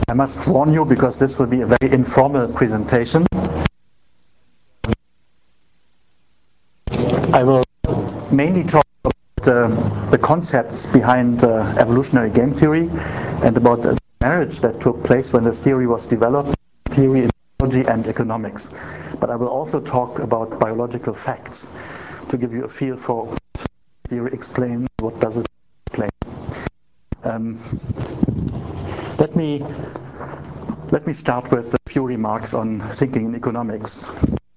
I must warn you, because this will be a very informal presentation. I will mainly talk about the concepts behind evolutionary game theory and about the marriage that took place when this theory was developed, theory in biology and economics. But I will also talk about biological facts to give you a feel for what theory explains, what does it explain. Let me start with a few remarks on thinking in economics.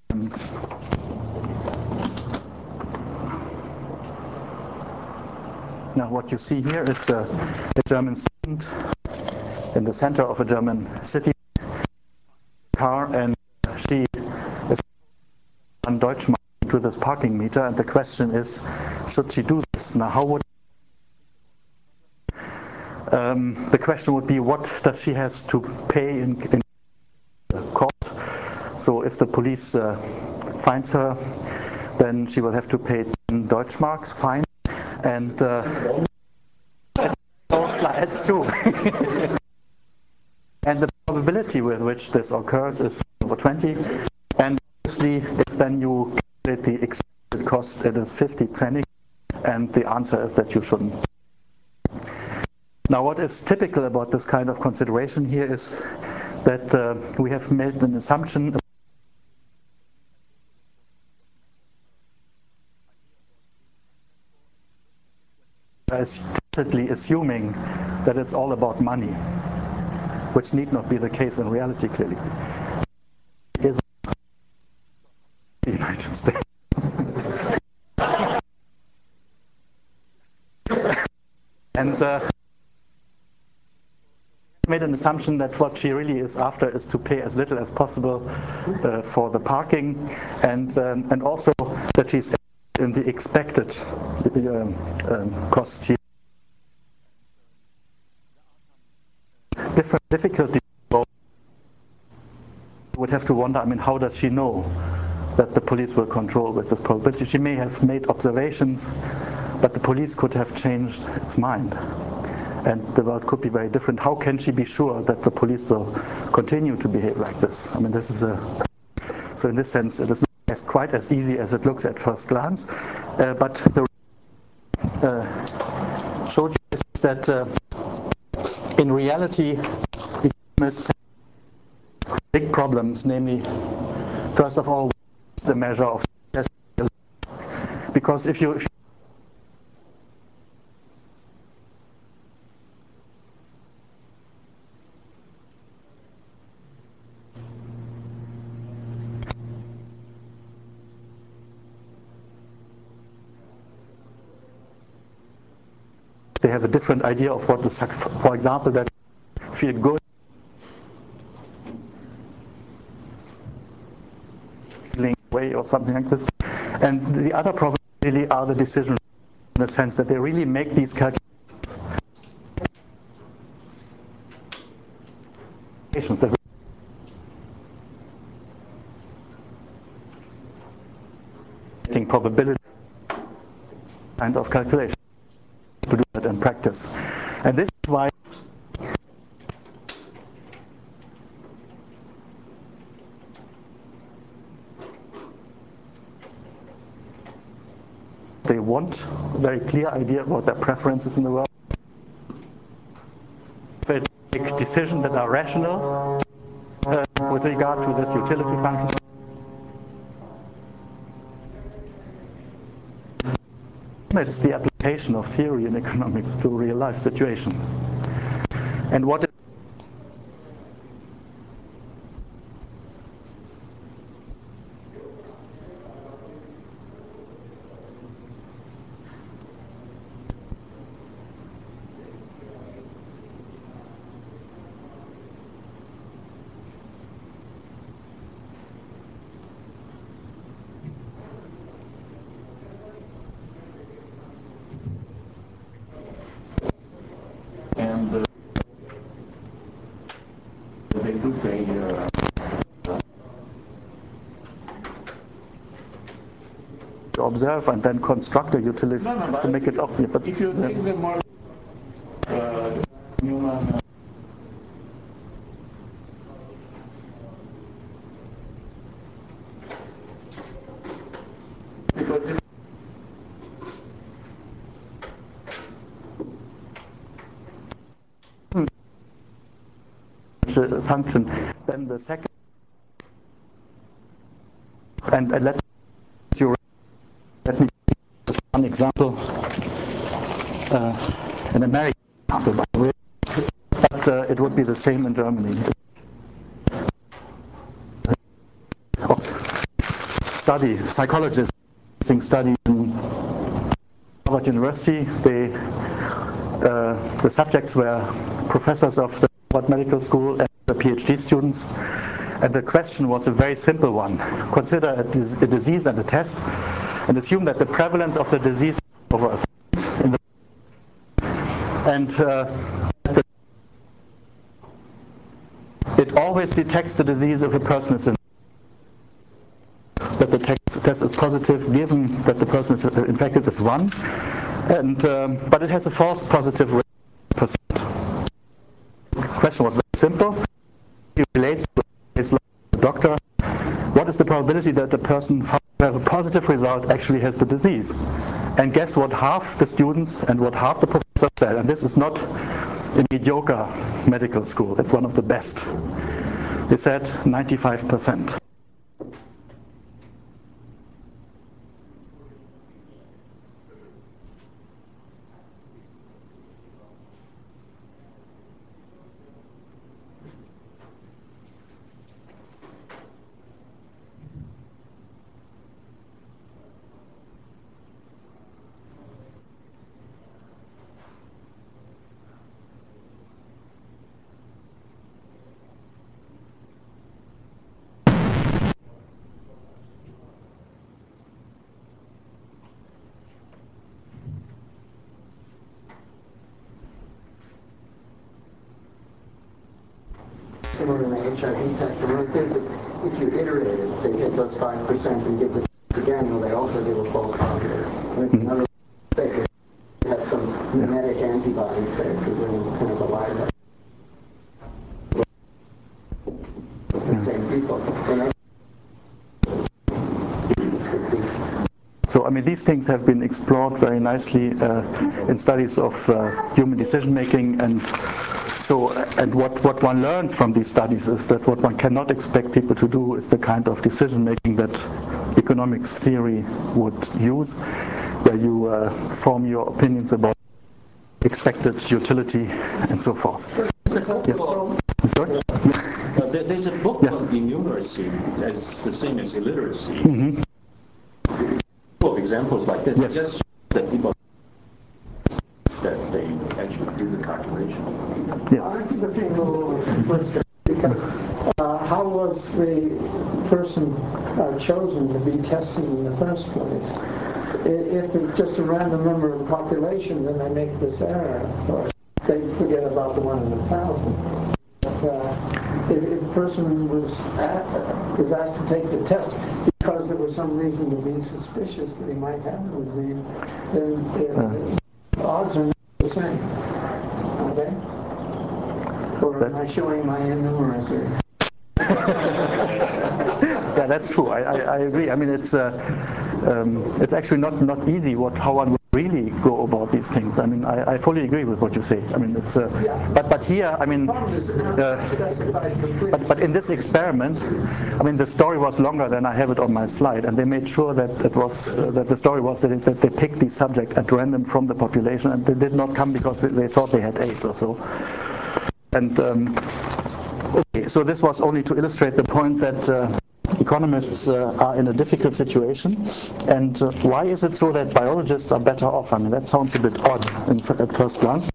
Now, what you see here is a German student in the center of a German city car, and she is on Deutschmark to this parking meter, and the question is, should she do this? Now, how would the question would be, what does she has to pay in court? So if the police finds her, then she will have to pay 10 Deutschmarks fine, and slides too. And the probability with which this occurs is over 20, and obviously if then you calculate the expected cost, it is 50 pennies, and the answer is that you shouldn't. Now, what is typical about this kind of consideration here is that we have made an assumption as tacitly assuming that it's all about money, which need not be the case in reality, clearly. Is the United States. And made an assumption that what she really is after is to pay as little as possible for the parking, and also that she's in the expected cost. Different difficulties. Would have to wonder, I mean, how does she know that the police will control with this probability? She may have made observations, but the police could have changed its mind, and the world could be very different. How can she be sure that the police will continue to behave like this? I mean, this is so in this sense, it is not quite as easy as it looks at first glance. But the showed you is that in reality, economists have big problems, namely, first of all, the measure of success. Because if you they have a different idea of what the success, for example, that feel good, feeling way or something like this. And the other problem really are the decisions, in the sense that they really make these calculations that probability kind of calculation to do that in practice. And this is why they want a very clear idea about their preferences in the world. They make decisions that are rational with regard to this utility function. It's the application of theory in economics to real life situations. And what is they do observe and then construct a utility to make it obvious. But if you take the more Newman function. Then the second, and let me give just one example, an American example, but it would be the same in Germany. Psychologists study in Harvard University. The subjects were professors of the Harvard Medical School and the PhD students. And the question was a very simple one. Consider a disease and a test, and assume that the prevalence of the disease over it always detects the disease if a person is that the test is positive, given that the person is infected is 1, and but it has a false positive rate %. The question was very simple. It relates to the doctor. What is the probability that the person who has a positive result actually has the disease? And guess what half the students and what half the professors said? And this is not a mediocre medical school. It's one of the best. They said 95%. Similar to the HIV test, and one of the things is if you iterate it, say hit those 5% and give the test again, will they also give a false positive? And it's another mistake. You have some genetic antibodies that could bring kind of a lie the same people. So, I mean, these things have been explored very nicely in studies of human decision making, and so, and what one learns from these studies is that what one cannot expect people to do is the kind of decision making that economics theory would use, where you form your opinions about expected utility and so forth. Sorry? There's a book on innumeracy as the same as illiteracy. Mm-hmm. Examples like this, yes. Just that people that they actually do the calculation. Yes. I think the thing a little simplistic because how was the person chosen to be tested in the first place? If it's just a random number of the population, then they make this error, or they forget about the 1 in 1,000. If a person was asked to take the test because there was some reason to be suspicious that he might have the disease, then the odds are not the same. Okay? Or am I showing my innumeracy? Yeah, that's true. I agree. I mean, it's actually not easy how one would really go about these things. I mean, I fully agree with what you say. I mean, it's but here, I mean, but in this experiment, I mean, the story was longer than I have it on my slide, and they made sure that it was that the story was that they picked these subjects at random from the population, and they did not come because they thought they had AIDS or so. And okay, so this was only to illustrate the point that economists are in a difficult situation. And why is it so that biologists are better off? I mean, that sounds a bit odd at first glance.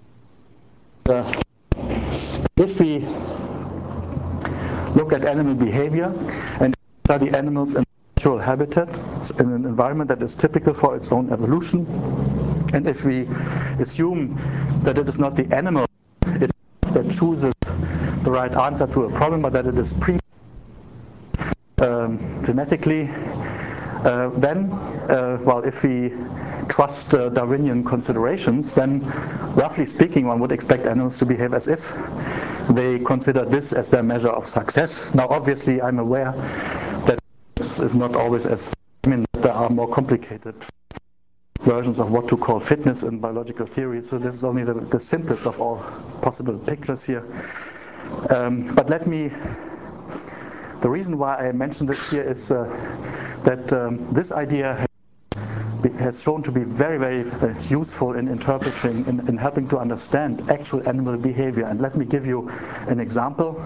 If we look at animal behavior and study animals in natural habitat, in an environment that is typical for its own evolution, and if we assume that it is not the animal that chooses the right answer to a problem, but that it is genetically, then, well, if we trust Darwinian considerations, then roughly speaking, one would expect animals to behave as if they consider this as their measure of success. Now, obviously, I'm aware that this is not always as, I mean, there are more complicated versions of what to call fitness in biological theory, so this is only the simplest of all possible pictures here. But the reason why I mentioned this here is that this idea has shown to be very, very useful in interpreting, in helping to understand actual animal behavior. And let me give you an example.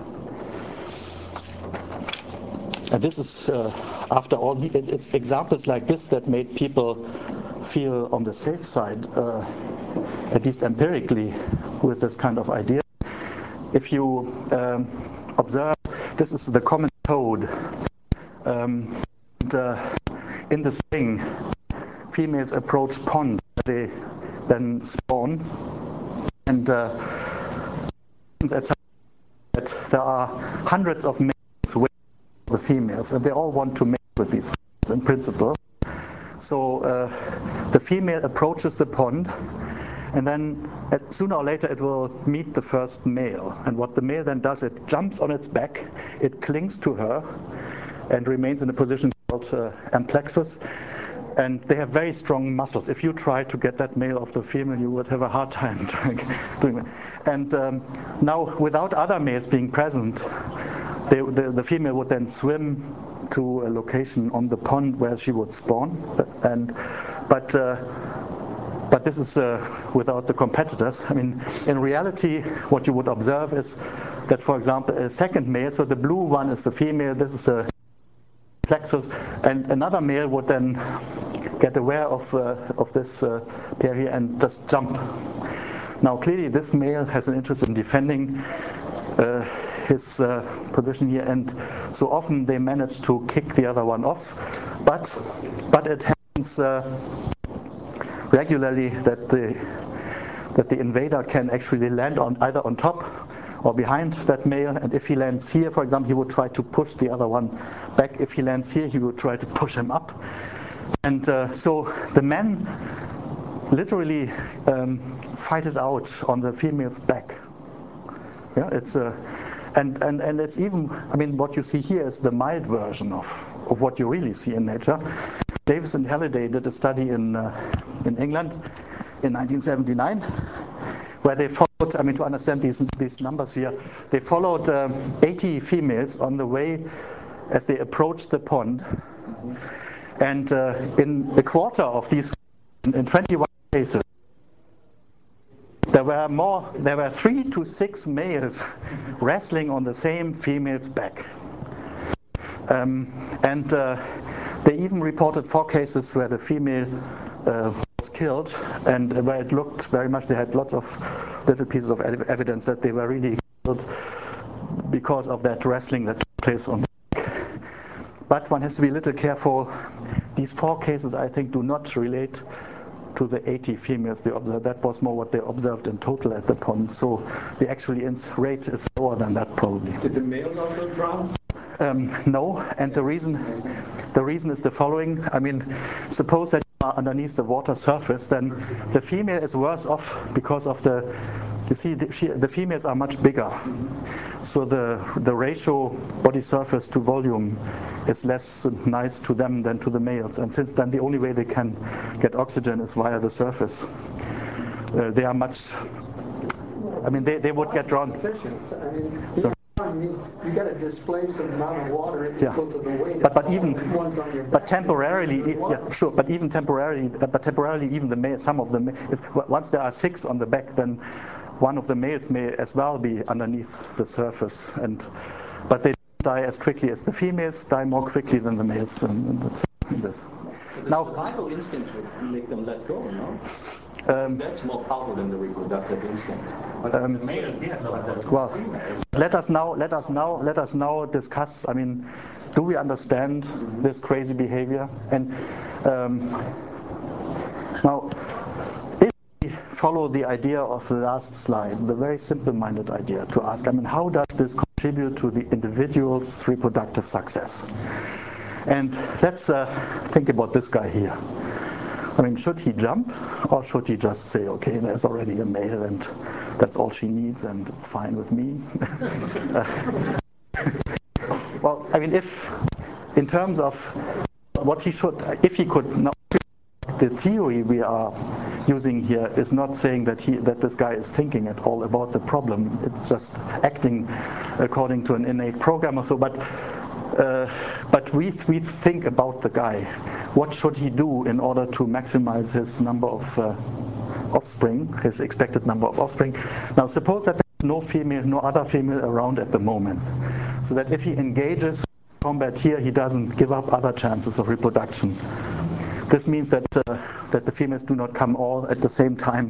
And this is, after all, it's examples like this that made people feel on the safe side, at least empirically, with this kind of idea. If you observe, this is the common toad. In the spring, females approach ponds, they then spawn, and that there are hundreds of males waiting for the females, and they all want to mate with these females in principle. So the female approaches the pond, and then sooner or later it will meet the first male. And what the male then does, it jumps on its back, it clings to her, and remains in a position called amplexus. And they have very strong muscles. If you try to get that male off the female, you would have a hard time doing it. And now, without other males being present, the female would then swim to a location on the pond where she would spawn. But this is without the competitors. I mean, in reality, what you would observe is that, for example, a second male, so the blue one is the female, this is the plexus, and another male would then get aware of this pair here and just jump. Now, clearly, this male has an interest in defending his position here, and so often they manage to kick the other one off. But it happens regularly that the invader can actually land on either on top or behind that male, and if he lands here, for example, he would try to push the other one back. If he lands here, he would try to push him up. And so the men literally fight it out on the female's back. Yeah, it's and it's even, I mean, what you see here is the mild version of what you really see in nature. Davis and Halliday did a study in England in 1979, where they followed, I mean, to understand these numbers here, they followed 80 females on the way as they approached the pond. And in a quarter of these, in 21 cases, there were 3 to 6 males wrestling on the same female's back. They even reported 4 cases where the female was killed, and where it looked very much, they had lots of little pieces of evidence that they were really killed because of that wrestling that took place on the back. But one has to be a little careful. These 4 cases, I think, do not relate to the 80 females they observed. That was more what they observed in total at the pond. So the actual rate is lower than that, probably. Did the males also drown? No, and the reason is the following. I mean, suppose that you are underneath the water surface, then the female is worse off because of the females are much bigger. So the ratio body surface to volume is less nice to them than to the males. And since then the only way they can get oxygen is via the surface, they are much, I mean, they would get drowned. You got to displace an amount of water equal to the weight but of even ones on your back. but temporarily, yeah, sure. But even temporarily, even the male, some of them, once there are 6 on the back, then one of the males may as well be underneath the surface, but they don't die as quickly as the females. Die more quickly than the males in this. The survival instinct would make them let go, no? That's more powerful than the reproductive instinct. But the males, yes. Well, let us now discuss. I mean, do we understand this crazy behavior? And now, if we follow the idea of the last slide, the very simple-minded idea to ask, I mean, how does this contribute to the individual's reproductive success? And let's think about this guy here. I mean, should he jump, or should he just say, okay, there's already a male and that's all she needs and it's fine with me? Well, I mean, if in terms of what he should, if he could, now the theory we are using here is not saying that this guy is thinking at all about the problem. It's just acting according to an innate program or so. But we think about the guy. What should he do in order to maximize his number of offspring, his expected number of offspring? Now suppose that there's no other female around at the moment, so that if he engages combat here, he doesn't give up other chances of reproduction. This means that the females do not come all at the same time.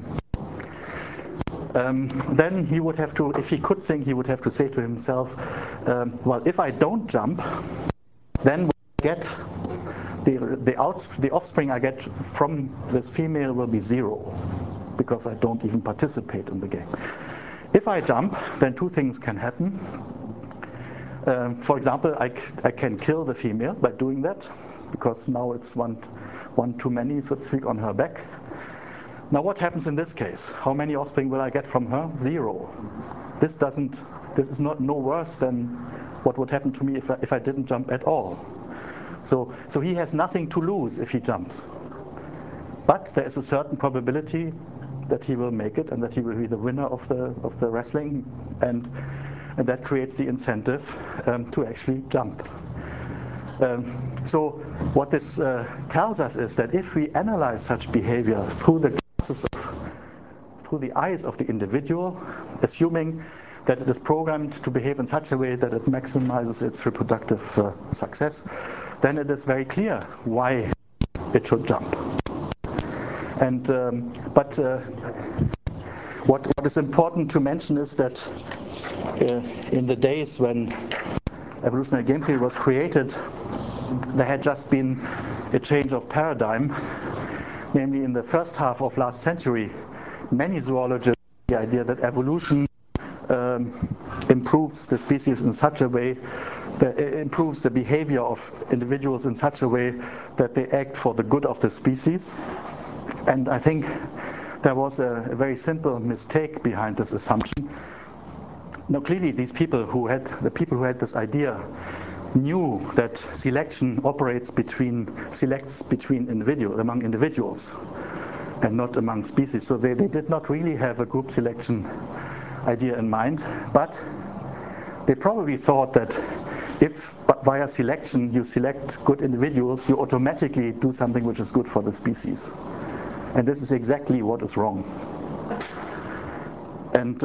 Then he would have to, if he could think, he would have to say to himself, well, if I don't jump, then what I get, the offspring I get from this female will be 0, because I don't even participate in the game. If I jump, then two things can happen. For example, I can kill the female by doing that, because now it's one too many, so to speak, on her back. Now what happens in this case? How many offspring will I get from her? 0. This is not no worse than what would happen to me if I didn't jump at all. So he has nothing to lose if he jumps. But there is a certain probability that he will make it and that he will be the winner of the wrestling, and that creates the incentive to actually jump. So what this tells us is that if we analyze such behavior through the eyes of the individual, assuming that it is programmed to behave in such a way that it maximizes its reproductive success, then it is very clear why it should jump. And what is important to mention is that in the days when evolutionary game theory was created, there had just been a change of paradigm. Namely, in the first half of last century, many zoologists had the idea that evolution improves the species in such a way that it improves the behavior of individuals in such a way that they act for the good of the species. And I think there was a very simple mistake behind this assumption. Now, clearly, the people who had this idea knew that selection operates among individuals and not among species. So they did not really have a group selection idea in mind, but they probably thought that if via selection you select good individuals, you automatically do something which is good for the species. And this is exactly what is wrong. And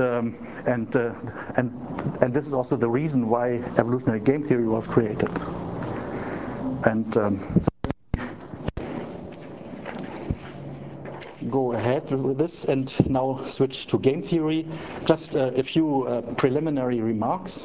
this is also the reason why evolutionary game theory was created. And go ahead with this and now switch to game theory. Just a few preliminary remarks.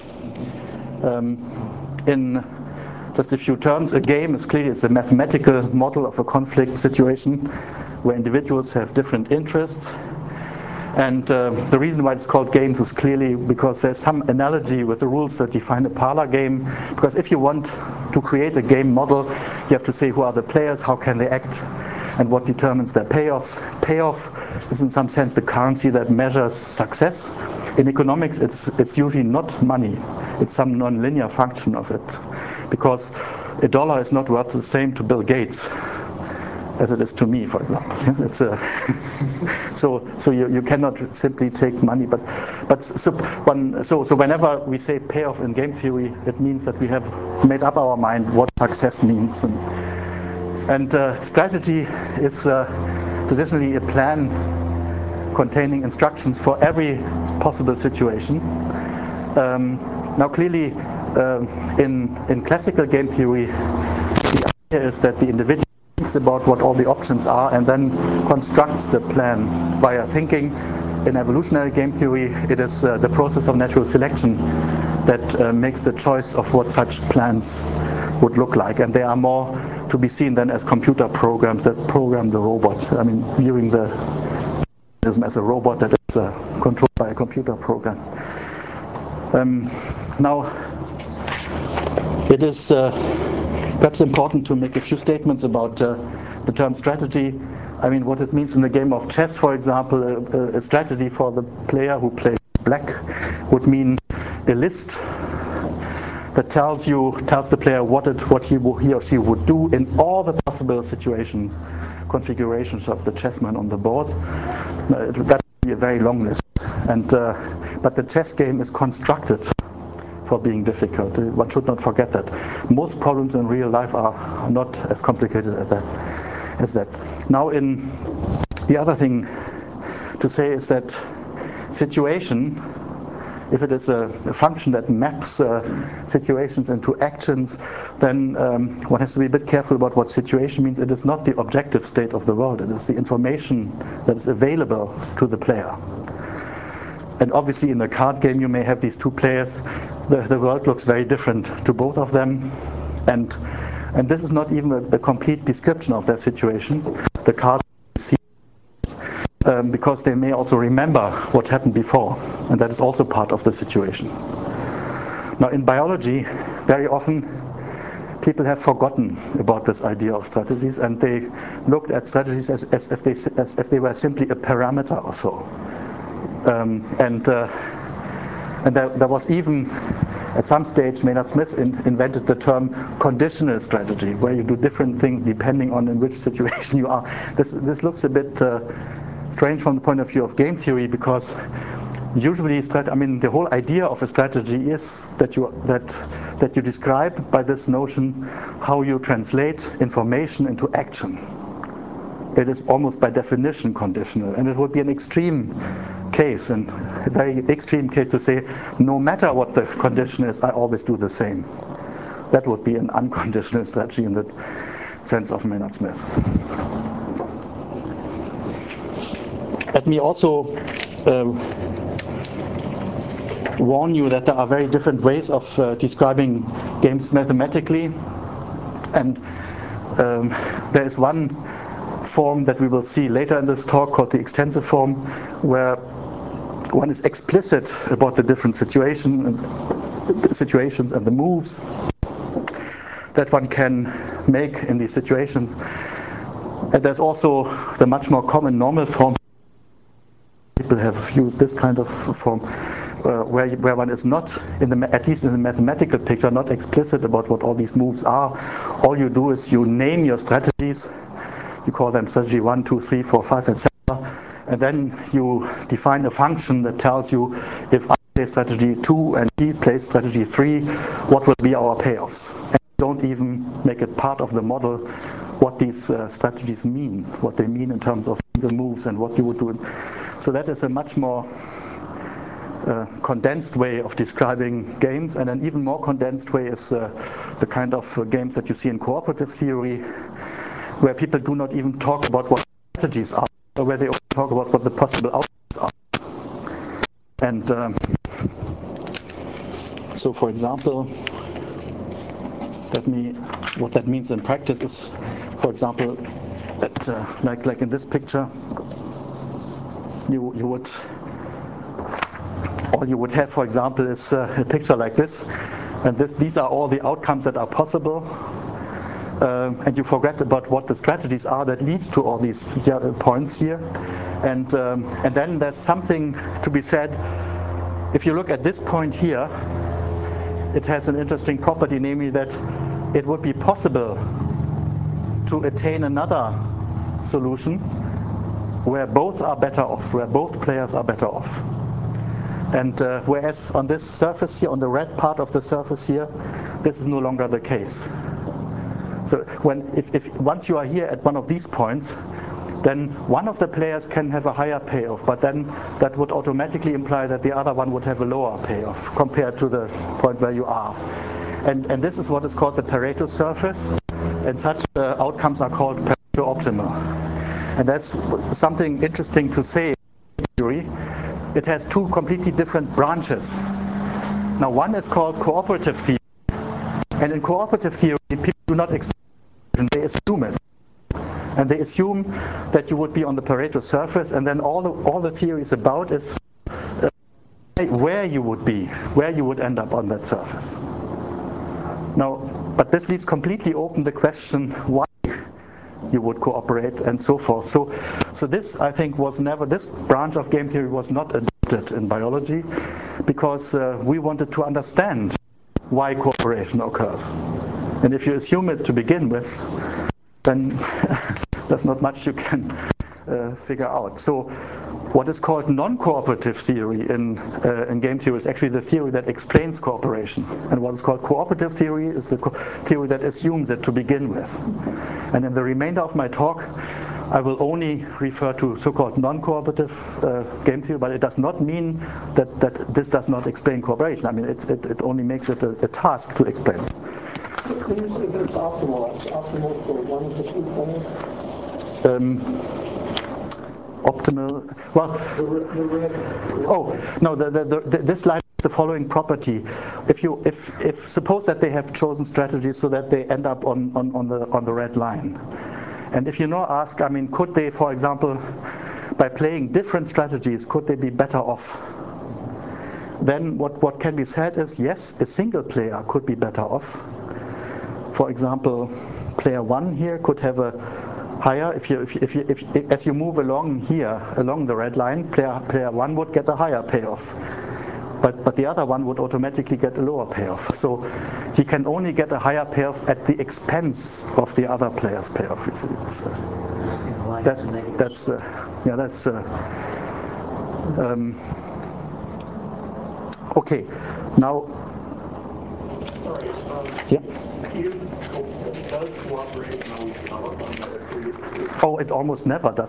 In just a few terms, a game is clearly a mathematical model of a conflict situation where individuals have different interests. And the reason why it's called games is clearly because there's some analogy with the rules that define a parlor game. Because if you want to create a game model, you have to say who are the players, how can they act, and what determines their payoffs. Payoff is in some sense the currency that measures success. In economics, it's usually not money. It's some non-linear function of it. Because $1 is not worth the same to Bill Gates as it is to me, for example. It's so you cannot simply take money, so whenever we say payoff in game theory, it means that we have made up our mind what success means. And strategy is traditionally a plan containing instructions for every possible situation. Now, clearly, in classical game theory, the idea is that the individual thinks about what all the options are and then constructs the plan via thinking. In evolutionary game theory, it is the process of natural selection that makes the choice of what such plans would look like. And they are more to be seen then as computer programs that program the robot. I mean, viewing the organism as a robot that is controlled by a computer program. Now, it is perhaps important to make a few statements about the term strategy. I mean, what it means in the game of chess, for example, a strategy for the player who plays black would mean a list that tells the player what he or she would do in all the possible situations configurations of the chessmen on the board. That would be a very long list. And but the chess game is constructed for being difficult. One should not forget that. Most problems in real life are not as complicated as that. Now, the other thing to say is that situation, if it is a function that maps situations into actions, then one has to be a bit careful about what situation means. It is not the objective state of the world. It is the information that is available to the player. And obviously in a card game you may have these two players. The world looks very different to both of them. And this is not even a complete description of their situation. The cards see because they may also remember what happened before. And that is also part of the situation. Now in biology, very often people have forgotten about this idea of strategies, and they looked at strategies as if they were simply a parameter or so. And there was even, at some stage, Maynard Smith invented the term conditional strategy, where you do different things depending on in which situation you are. This looks a bit strange from the point of view of game theory, because usually, the whole idea of a strategy is that you describe by this notion how you translate information into action. It is almost by definition conditional, and it would be an extreme case, and a very extreme case, to say no matter what the condition is, I always do the same. That would be an unconditional strategy in the sense of Maynard Smith. Let me also warn you that there are very different ways of describing games mathematically, and there is one form that we will see later in this talk called the extensive form, where one is explicit about the different situations and the moves that one can make in these situations. And there's also the much more common normal form. People have used this kind of form where one is not, at least in the mathematical picture, not explicit about what all these moves are. All you do is you name your strategies. You call them strategy 1, 2, 3, 4, 5, etc. And then you define a function that tells you if I play strategy 2 and he plays strategy 3, what will be our payoffs. And you don't even make it part of the model what these strategies mean, what they mean in terms of the moves and what you would do. So that is a much more condensed way of describing games, and an even more condensed way is the kind of games that you see in cooperative theory, where people do not even talk about what strategies are, or where they only talk about what the possible outcomes are. And so, for example, what that means in practice is, for example, that like in this picture, all you would have, for example, is a picture like this, and these are all the outcomes that are possible. And you forget about what the strategies are that lead to all these points here, and then there's something to be said. If you look at this point here, it has an interesting property, namely that it would be possible to attain another solution where both are better off, where both players are better off. And whereas on this surface here, on the red part of the surface here, this is no longer the case. So if once you are here at one of these points, then one of the players can have a higher payoff, but then that would automatically imply that the other one would have a lower payoff compared to the point where you are. And this is what is called the Pareto surface, and such outcomes are called Pareto optimal. And that's something interesting to say in theory. It has two completely different branches. Now one is called cooperative theory, and in cooperative theory people do not expect it, they assume it. And they assume that you would be on the Pareto surface, and then all the theory is about is where you would be, where you would end up on that surface. Now, but this leaves completely open the question why you would cooperate and so forth. So this, I think, this branch of game theory was not adopted in biology, because we wanted to understand why cooperation occurs. And if you assume it to begin with, then there's not much you can figure out. So what is called non-cooperative theory in game theory is actually the theory that explains cooperation. And what is called cooperative theory is the theory that assumes it to begin with. And in the remainder of my talk, I will only refer to so-called non-cooperative game theory, but it does not mean that this does not explain cooperation. I mean, it only makes it a task to explain. When you say that it's optimal for one to two players? Optimal. Well. This line has the following property. If suppose that they have chosen strategies so that they end up on the red line, and if you now ask, I mean, could they, for example, by playing different strategies, could they be better off? Then what can be said is yes, a single player could be better off. For example, player 1 here could have a higher, if as you move along here, along the red line, player 1 would get a higher payoff. But the other one would automatically get a lower payoff. So he can only get a higher payoff at the expense of the other player's payoff. You see, okay. Now, yeah. Does cooperation always develop on the previous? Oh, it almost never does.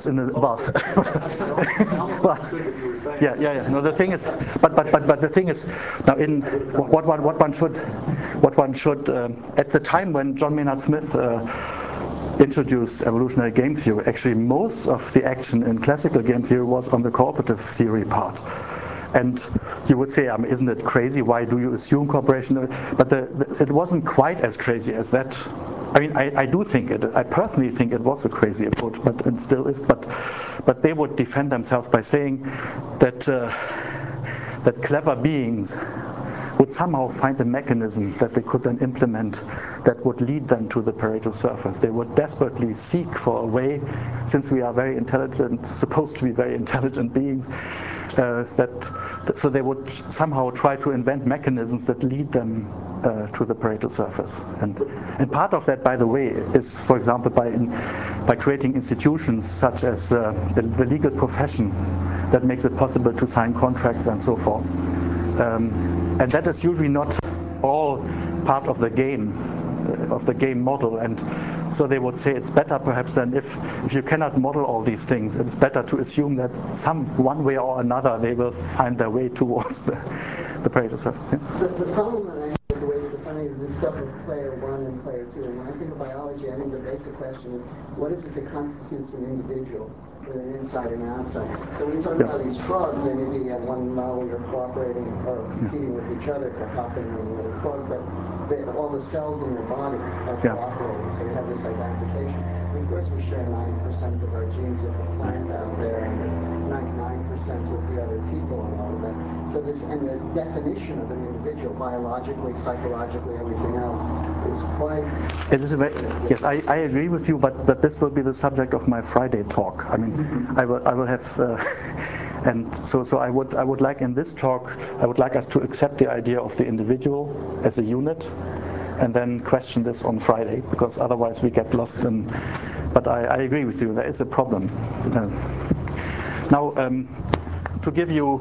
Yeah. No, the thing is, but the thing is, now in what one should at the time when John Maynard Smith introduced evolutionary game theory, actually most of the action in classical game theory was on the cooperative theory part. And you would say, isn't it crazy? Why do you assume cooperation? But it wasn't quite as crazy as that. I mean, I do think it. I personally think it was a crazy approach, but it still is. But they would defend themselves by saying that that clever beings would somehow find a mechanism that they could then implement that would lead them to the Pareto surface. They would desperately seek for a way, since we are very intelligent, supposed to be very intelligent beings, so they would somehow try to invent mechanisms that lead them to the Pareto surface. And part of that, by the way, is, for example, by creating institutions such as the legal profession that makes it possible to sign contracts and so forth. And that is usually not all part of the game model. And so they would say it's better perhaps than if you cannot model all these things, it's better to assume that one way or another they will find their way towards the Pareto surface. Yeah? The problem that I have with the way you're defining this stuff of player 1 and player 2, and when I think of biology, I think the basic question is, what is it that constitutes an individual? With an inside and outside. So when you talk about these frogs, they may be at one level you're cooperating or competing with each other for helping another frog, but all the cells in your body are cooperating, so you have this identification. And of course we share 90% of our genes with the plant out there and 99% with the other people and all of that. So and the definition of an individual, biologically, psychologically, everything else, is quite... Yes, I agree with you, but this will be the subject of my Friday talk. I mean, I will have, and so I would like in this talk, I would like us to accept the idea of the individual as a unit, and then question this on Friday, because otherwise we get lost in. But I agree with you, there is a problem. Now, to give you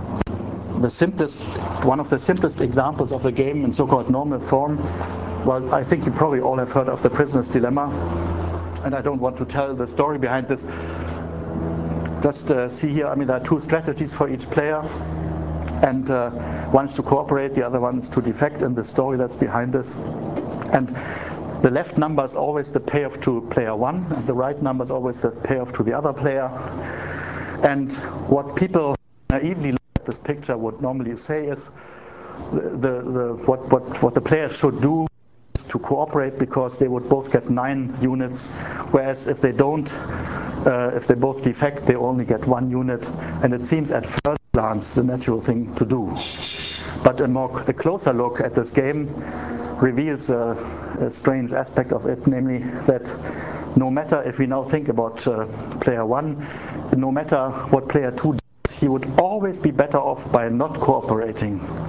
one of the simplest examples of a game in so-called normal form, well, I think you probably all have heard of the prisoner's dilemma, and I don't want to tell the story behind this. Just see here, I mean, there are two strategies for each player, and one is to cooperate, the other one is to defect in the story that's behind this. And the left number is always the payoff to player 1, and the right number is always the payoff to the other player. And what people naively look at this picture would normally say is what the players should do is to cooperate, because they would both get 9 units, whereas if they don't, if they both defect, they only get 1 unit, and it seems at first glance the natural thing to do. But a closer look at this game reveals a strange aspect of it, namely that no matter, if we now think about player 1, no matter what player 2 does, he would always be better off by not cooperating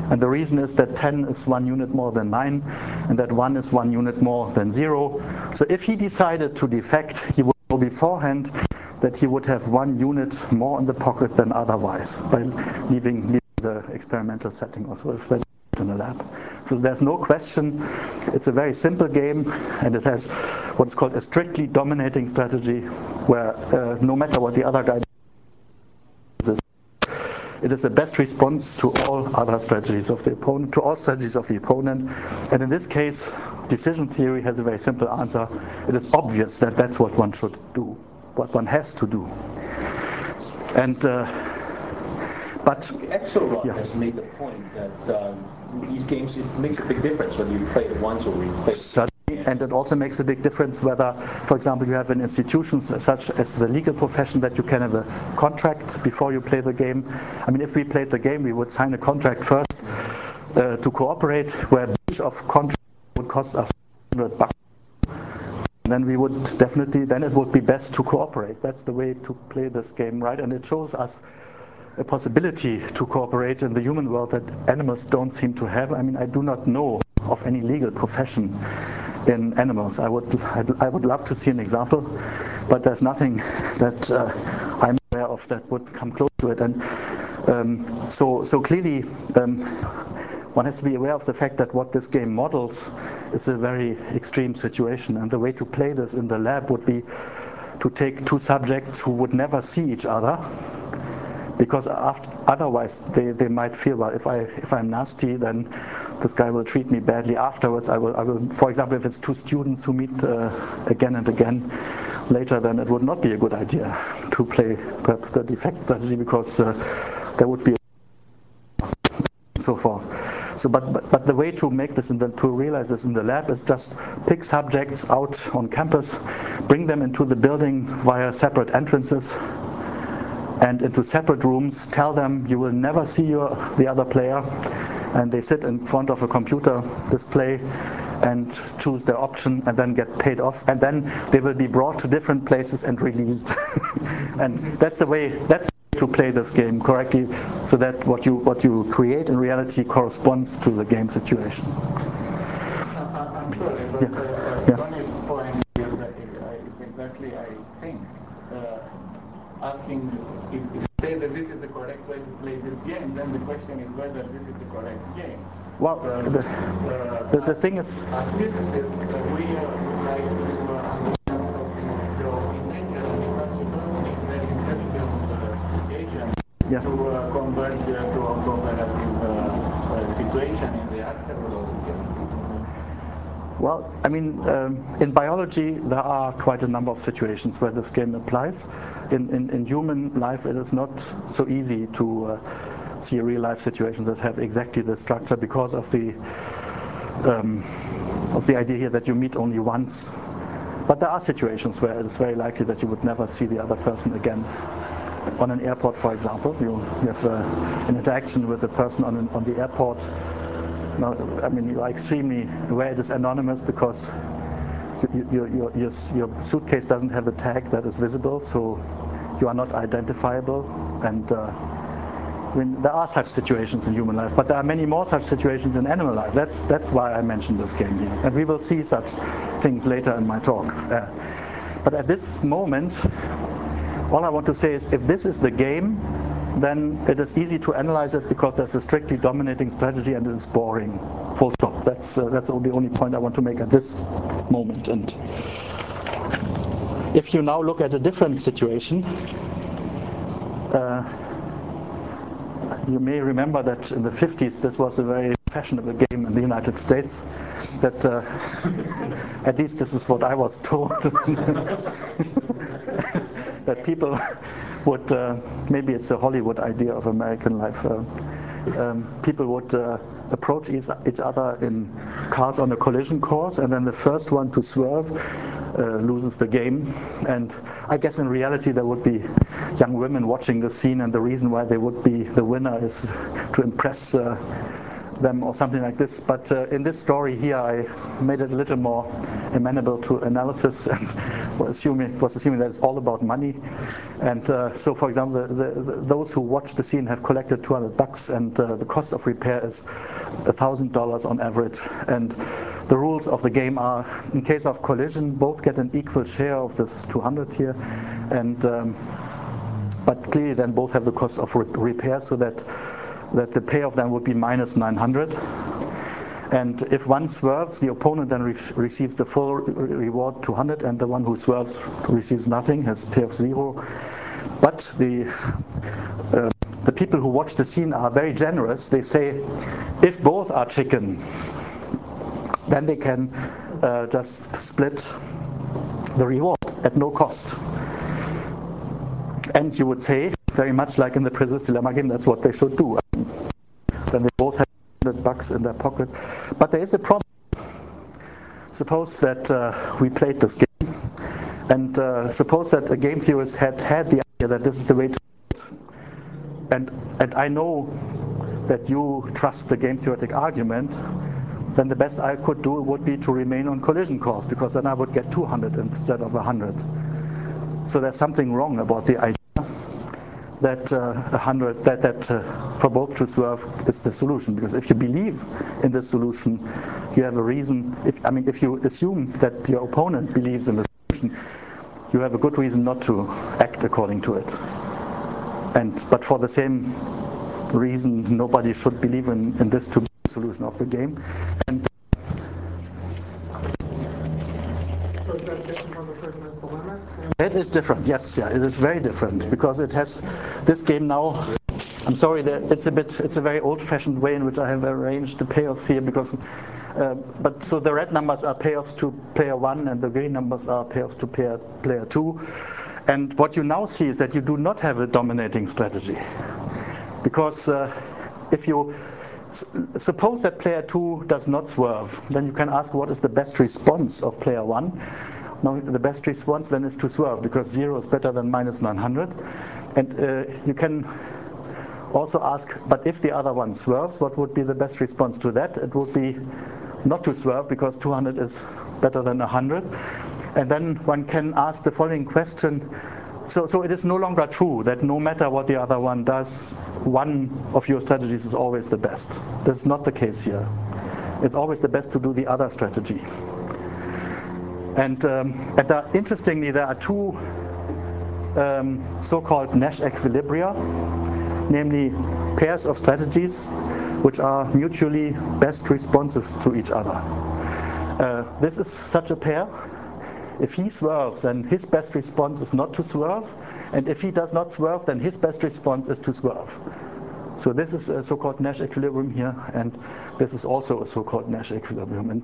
And the reason is that 10 is 1 unit more than 9, and that 1 is 1 unit more than 0. So if he decided to defect, he would know beforehand that he would have 1 unit more in the pocket than otherwise by leaving the experimental setting also in the lab. So there's no question. It's a very simple game, and it has what's called a strictly dominating strategy, where no matter what the other guy does, it is the best response to all other strategies of the opponent, to all strategies of the opponent. And in this case, decision theory has a very simple answer. It is obvious that that's what one should do, what one has to do. And but Axelrod has made the point that these games, it makes a big difference whether you play it once or you play it. And it also makes a big difference whether, for example, you have an institution such as the legal profession that you can have a contract before you play the game. I mean, if we played the game, we would sign a contract first to cooperate, where breach of contract would cost us $100. Then we would definitely, then it would be best to cooperate. That's the way to play this game, right? And it shows us a possibility to cooperate in the human world that animals don't seem to have. I mean, I do not know of any legal profession in animals. I would love to see an example, but there's nothing that I'm aware of that would come close to it. And so clearly, one has to be aware of the fact that what this game models is a very extreme situation, and the way to play this in the lab would be to take two subjects who would never see each other, because otherwise they might feel, well, if I'm nasty, then this guy will treat me badly afterwards. I will, for example, if it's two students who meet again and again later, then it would not be a good idea to play perhaps the defect strategy, because there would be so forth. So, but the way to make this to realize this in the lab is just pick subjects out on campus, bring them into the building via separate entrances and into separate rooms, tell them you will never see the other player, and they sit in front of a computer display and choose their option and then get paid off, and then they will be brought to different places and released. And that's the way to play this game correctly, so that what you create in reality corresponds to the game situation. I'm sorry, but Ronnie's point is exactly, I think, asking if you say that this is the correct way to play this game, then the question is whether this is the correct game. Well, the thing is, as physicists, we would like to understand your nature, and in fact you don't need very intelligent agents to convert to a cooperative situation in the Axelrod game. Well, I mean, in biology there are quite a number of situations where this game applies. In human life it is not so easy to see real life situations that have exactly the structure, because of the idea here that you meet only once. But there are situations where it is very likely that you would never see the other person again. On an airport, for example, you have an interaction with a person on the airport. Now, I mean, you are extremely aware it is anonymous, because your suitcase doesn't have a tag that is visible, so you are not identifiable. And I mean, there are such situations in human life, but there are many more such situations in animal life. That's why I mentioned this game here, and we will see such things later in my talk. But at this moment, all I want to say is, if this is the game, then it is easy to analyze it, because there's a strictly dominating strategy and it is boring. Full stop. That's the only point I want to make at this moment. And if you now look at a different situation, you may remember that in the 50s this was a very fashionable game in the United States. That at least this is what I was told. That people would, maybe it's a Hollywood idea of American life, people would approach each other in cars on a collision course, and then the first one to swerve loses the game. And I guess in reality there would be young women watching the scene, and the reason why they would be the winner is to impress them or something like this. But in this story here, I made it a little more amenable to analysis and was assuming that it's all about money. And so, for example, those who watch the scene have collected $200, and the cost of repair is $1,000 on average. And the rules of the game are, in case of collision, both get an equal share of this 200 here, and but clearly then both have the cost of repair, so that the pay of them would be minus 900. And if one swerves, the opponent then receives the full reward 200, and the one who swerves receives nothing, has pay of 0. But the people who watch the scene are very generous. They say, if both are chicken, then they can just split the reward at no cost. And you would say, very much like in the Prisoner's Dilemma game, that's what they should do. Then they both have $100 in their pocket. But there is a problem. Suppose that we played this game, and suppose that a game theorist had the idea that this is the way to do it. And I know that you trust the game theoretic argument, then the best I could do would be to remain on collision course, because then I would get 200 instead of 100. So there's something wrong about the idea that 100 for both to swerve is the solution, because if you believe in the solution, you have a reason. If you assume that your opponent believes in the solution, you have a good reason not to act according to it. But for the same reason, nobody should believe in this to be the solution of the game. And So is that different from the Prisoner's Dilemma? That is different, yes, yeah, it is very different, because it has this game now. I'm sorry, it's a very old-fashioned way in which I have arranged the payoffs here, because but so the red numbers are payoffs to player 1, and the green numbers are payoffs to player 2. And what you now see is that you do not have a dominating strategy, because if you suppose that player 2 does not swerve, then you can ask what is the best response of player 1. Now the best response then is to swerve, because 0 is better than minus 900. And you can also ask, but if the other one swerves, what would be the best response to that? It would be not to swerve, because 200 is better than 100. And then one can ask the following question. So it is no longer true that no matter what the other one does, one of your strategies is always the best. That's not the case here. It's always the best to do the other strategy. And interestingly, there are two so-called Nash equilibria, namely pairs of strategies which are mutually best responses to each other. This is such a pair. If he swerves, then his best response is not to swerve, and if he does not swerve, then his best response is to swerve. So this is a so-called Nash equilibrium here, and this is also a so-called Nash equilibrium.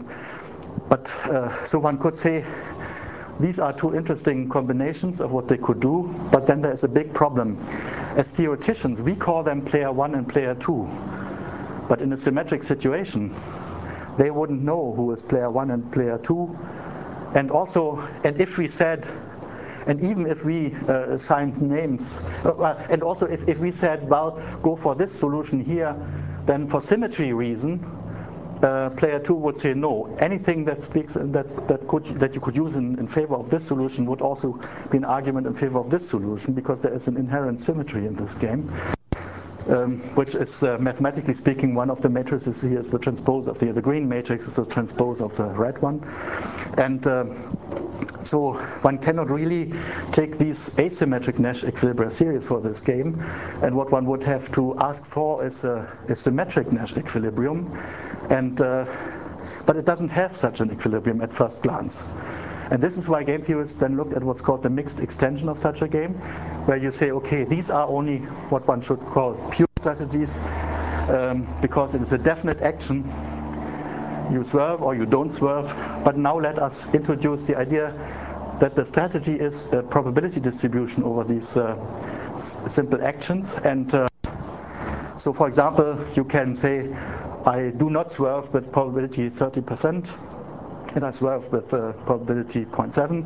So one could say these are two interesting combinations of what they could do, but then there's a big problem. As theoreticians, we call them player 1 and player 2, but in a symmetric situation, they wouldn't know who is player 1 and player 2. And if we said, and even if we assigned names, and also if we said, well, go for this solution here, then for symmetry reason, player 2 would say no. Anything that speaks that you could use in favor of this solution would also be an argument in favor of this solution, because there is an inherent symmetry in this game. Which is mathematically speaking, one of the matrices here is the transpose of the green matrix is the transpose of the red one. And so one cannot really take these asymmetric Nash equilibria serious for this game. And what one would have to ask for is a symmetric Nash equilibrium. But it doesn't have such an equilibrium at first glance. And this is why game theorists then looked at what's called the mixed extension of such a game, where you say, okay, these are only what one should call pure strategies, because it is a definite action. You swerve or you don't swerve. But now let us introduce the idea that the strategy is a probability distribution over these simple actions. And so, for example, you can say, I do not swerve with probability 30%. And I swerve with probability 0.7.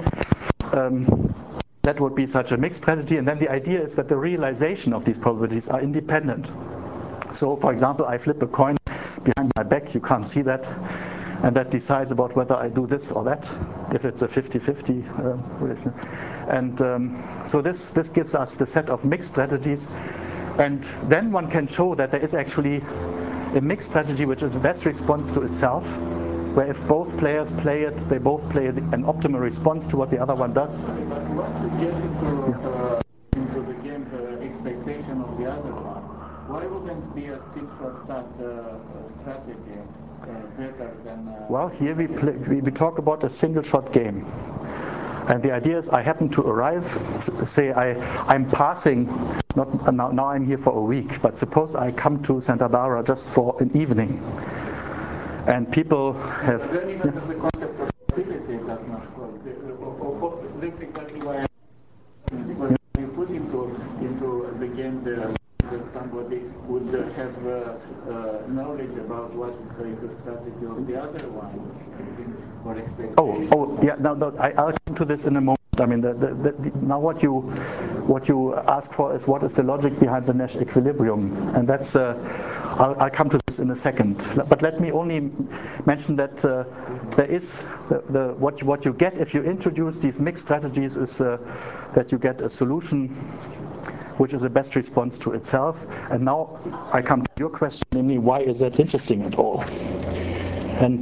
That would be such a mixed strategy. And then the idea is that the realization of these probabilities are independent. So, for example, I flip a coin behind my back, you can't see that, and that decides about whether I do this or that, if it's a 50-50 relation. And so this gives us the set of mixed strategies, and then one can show that there is actually a mixed strategy which is the best response to itself, where if both players play it, they both play an optimal response to what the other one does. But once you get into the game, the expectation of the other one, why wouldn't be a tit-for-tat strategy better than... Well, here we talk about a single-shot game. And the idea is I happen to arrive, say I'm passing, now I'm here for a week, but suppose I come to Santa Barbara just for an evening. And people have... But then even the concept of stability does not work. That's exactly why because you put into the game that somebody would have knowledge about what is the strategy of the other one, or expectation. Oh, yeah. Now I'll come to this in a moment. I mean, now what you ask for is what is the logic behind the Nash equilibrium, and that's I'll come to this in a second. But let me only mention that there is what you get if you introduce these mixed strategies is that you get a solution which is the best response to itself. And now I come to your question, namely, why is that interesting at all? And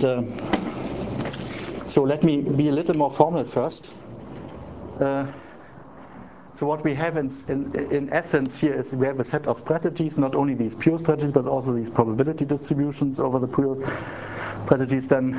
so let me be a little more formal first. So what we have in essence here is we have a set of strategies, not only these pure strategies, but also these probability distributions over the pure strategies. Then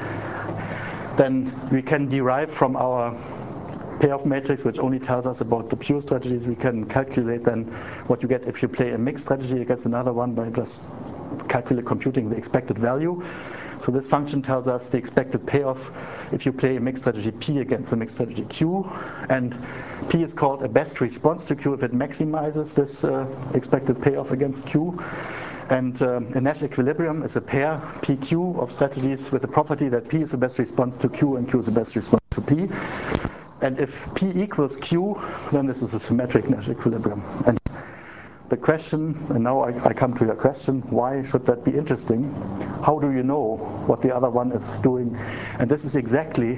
we can derive from our payoff matrix, which only tells us about the pure strategies. We can calculate then what you get if you play a mixed strategy against another one by just computing the expected value. So this function tells us the expected payoff if you play a mixed strategy P against a mixed strategy Q, and P is called a best response to Q if it maximizes this expected payoff against Q. And a Nash equilibrium is a pair PQ of strategies with the property that P is the best response to Q and Q is the best response to P. And if P equals Q, then this is a symmetric Nash equilibrium. And the question, and now I come to your question, why should that be interesting? How do you know what the other one is doing? And this is exactly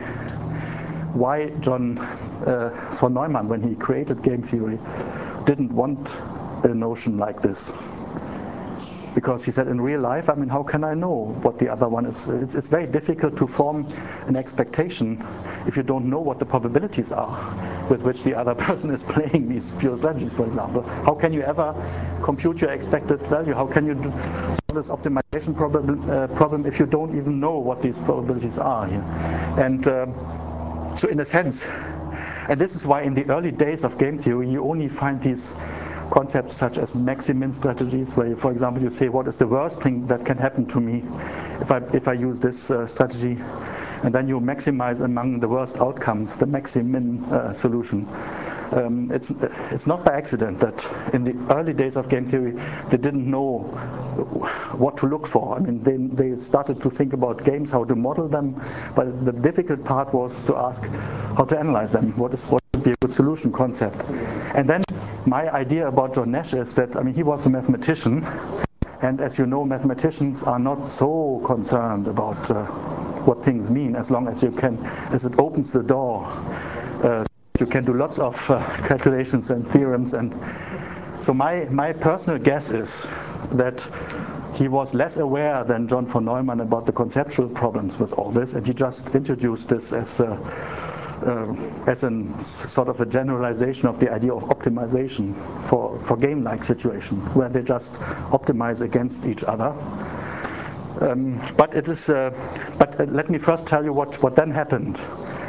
why John von Neumann, when he created game theory, didn't want a notion like this. Because he said, in real life, I mean, how can I know what the other one is? It's very difficult to form an expectation if you don't know what the probabilities are with which the other person is playing these pure strategies, for example. How can you ever compute your expected value? How can you solve this optimization problem if you don't even know what these probabilities are here? And so in a sense, and this is why in the early days of game theory, you only find these concepts such as maximin strategies, where, for example, you say, what is the worst thing that can happen to me if I use this strategy? And then you maximize among the worst outcomes the maximin solution. It's not by accident that in the early days of game theory, they didn't know what to look for. I mean, they started to think about games, how to model them, but the difficult part was to ask how to analyze them. What would be a good solution concept? And then my idea about John Nash is that, I mean, he was a mathematician, and as you know, mathematicians are not so concerned about what things mean, as long as as it opens the door. You can do lots of calculations and theorems, and so my personal guess is that he was less aware than John von Neumann about the conceptual problems with all this, and he just introduced this as a sort of a generalization of the idea of optimization for game-like situations, where they just optimize against each other. But it is. But let me first tell you what then happened.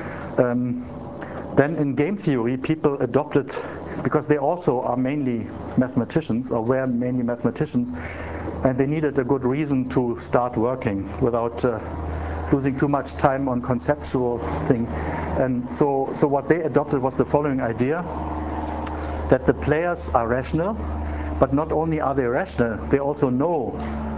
Then in game theory, people adopted, because they also are mainly mathematicians, or were mainly mathematicians, and they needed a good reason to start working without losing too much time on conceptual things. And so what they adopted was the following idea, that the players are rational, but not only are they rational, they also know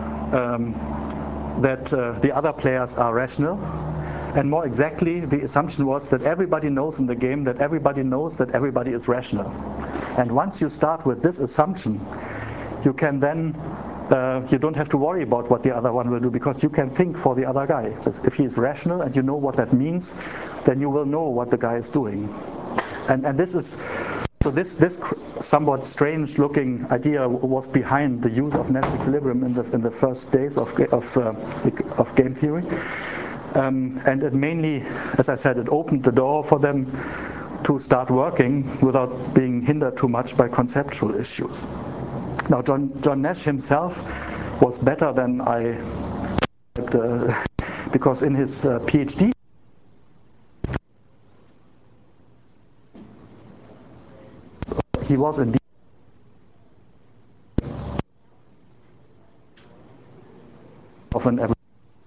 that the other players are rational. And more exactly, the assumption was that everybody knows in the game that everybody knows that everybody is rational. And once you start with this assumption, you can then you don't have to worry about what the other one will do, because you can think for the other guy. If he is rational and you know what that means, then you will know what the guy is doing. And this is, so this somewhat strange looking idea was behind the use of Nash equilibrium in the first days of game theory. And it mainly, as I said, it opened the door for them to start working without being hindered too much by conceptual issues. Now, John Nash himself was better than I, because in his PhD, he was indeed of an evolution.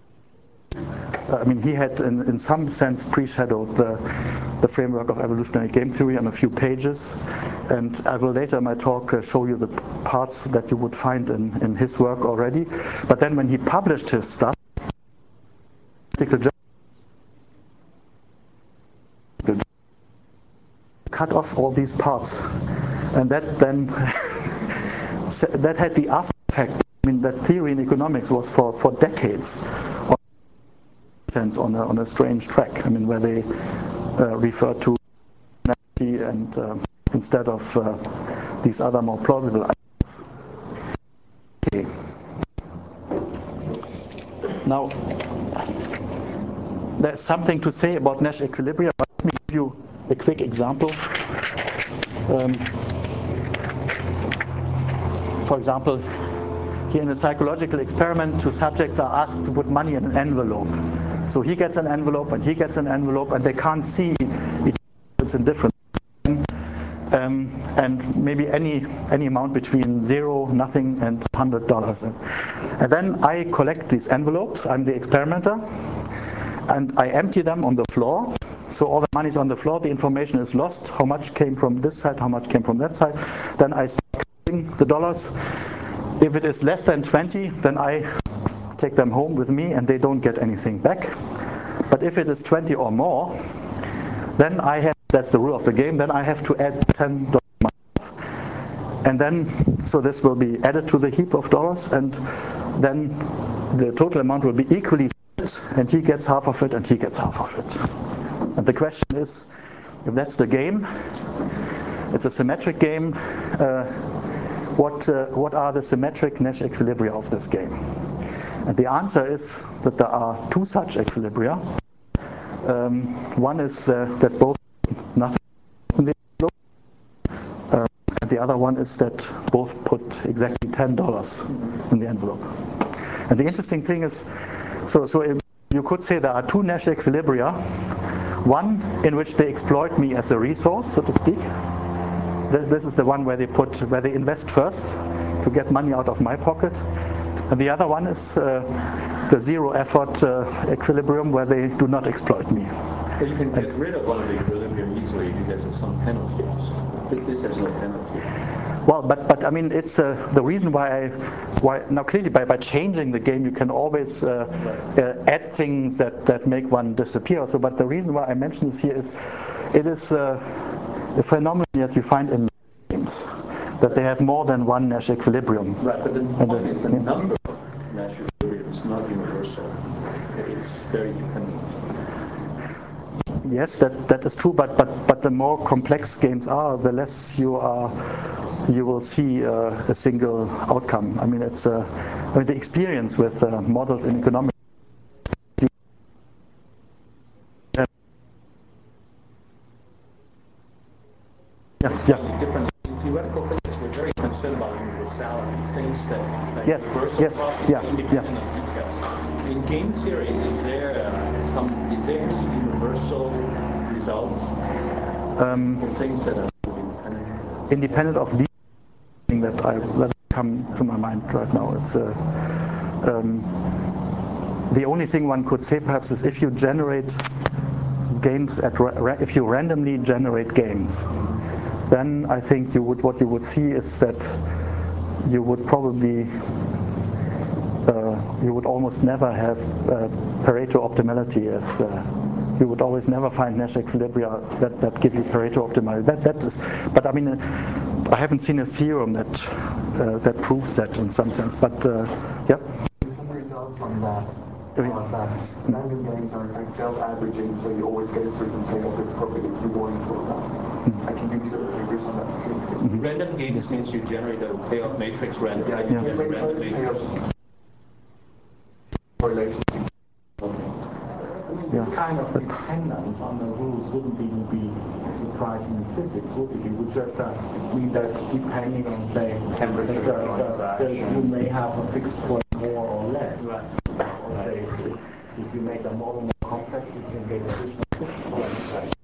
I mean, he had, in some sense, pre-shadowed the framework of evolutionary game theory on a few pages, and I will later in my talk show you the parts that you would find in his work already. But then when he published his stuff, cut off all these parts, and that then that had the after effect. I mean, that theory in economics was for decades on a strange track. I mean, where they refer to and instead of these other more plausible ideas. Okay. Now, there's something to say about Nash equilibria. Let me give you a quick example. For example, here in a psychological experiment, two subjects are asked to put money in an envelope. So he gets an envelope and he gets an envelope, and they can't see each other in different. And maybe any amount between $0, nothing, and $100. And then I collect these envelopes. I'm the experimenter, and I empty them on the floor. So all the money is on the floor. The information is lost. How much came from this side? How much came from that side? Then I start counting the dollars. If it is less than 20, then I take them home with me and they don't get anything back. But if it is 20 or more, then I have, that's the rule of the game, then I have to add $10. And then, so this will be added to the heap of dollars, and then the total amount will be equally split, and he gets half of it and he gets half of it. And the question is, if that's the game, it's a symmetric game, what are the symmetric Nash equilibria of this game? And the answer is that there are two such equilibria. One is that both nothing in the envelope, and the other one is that both put exactly $10 in the envelope. And the interesting thing is, so you could say there are two Nash equilibria. One in which they exploit me as a resource, so to speak. This is the one where they invest first to get money out of my pocket. And the other one is the zero effort equilibrium where they do not exploit me. But you can get rid of one of the equilibrium easily if you get some penalties. This has no penalty. Well, but I mean, it's the reason why now clearly by changing the game you can always add things that make one disappear. So, but the reason why I mention this here is it is a phenomenon that you find in games, that they have more than one Nash equilibrium. Right, but the point is the number of Nash equilibrium is not universal. It's very dependent. Yes, that is true, but the more complex games are, the less you will see a single outcome. I mean, it's the experience with models in economics. Yeah. Different theoretical physics, we're very concerned about universality, things that Yes, yeah. independent of details. In game theory, is there any universal result for things that are independent of the thing that come to my mind right now? It's the only thing one could say perhaps is if you generate games if you randomly generate games, then I think what you would see is that you would probably you would almost never have Pareto optimality as you would always never find Nash equilibria that give you Pareto optimality. That is, but I mean, I haven't seen a theorem that proves that in some sense, but yeah. Some results on that. That random games are in fact self-averaging, so you always get a certain payoff with probability rewarding for that. I can give you some figures on that. Random games means you generate a payoff matrix randomly. Yeah, you generate payoffs. Correlation. This kind of dependence on the rules wouldn't even be surprising in physics, would it? It would just mean that depending on, say, temperature, you may have a fixed point more or less. Right. Or say, if you make the model more complex, you can get additional fixed points. Right.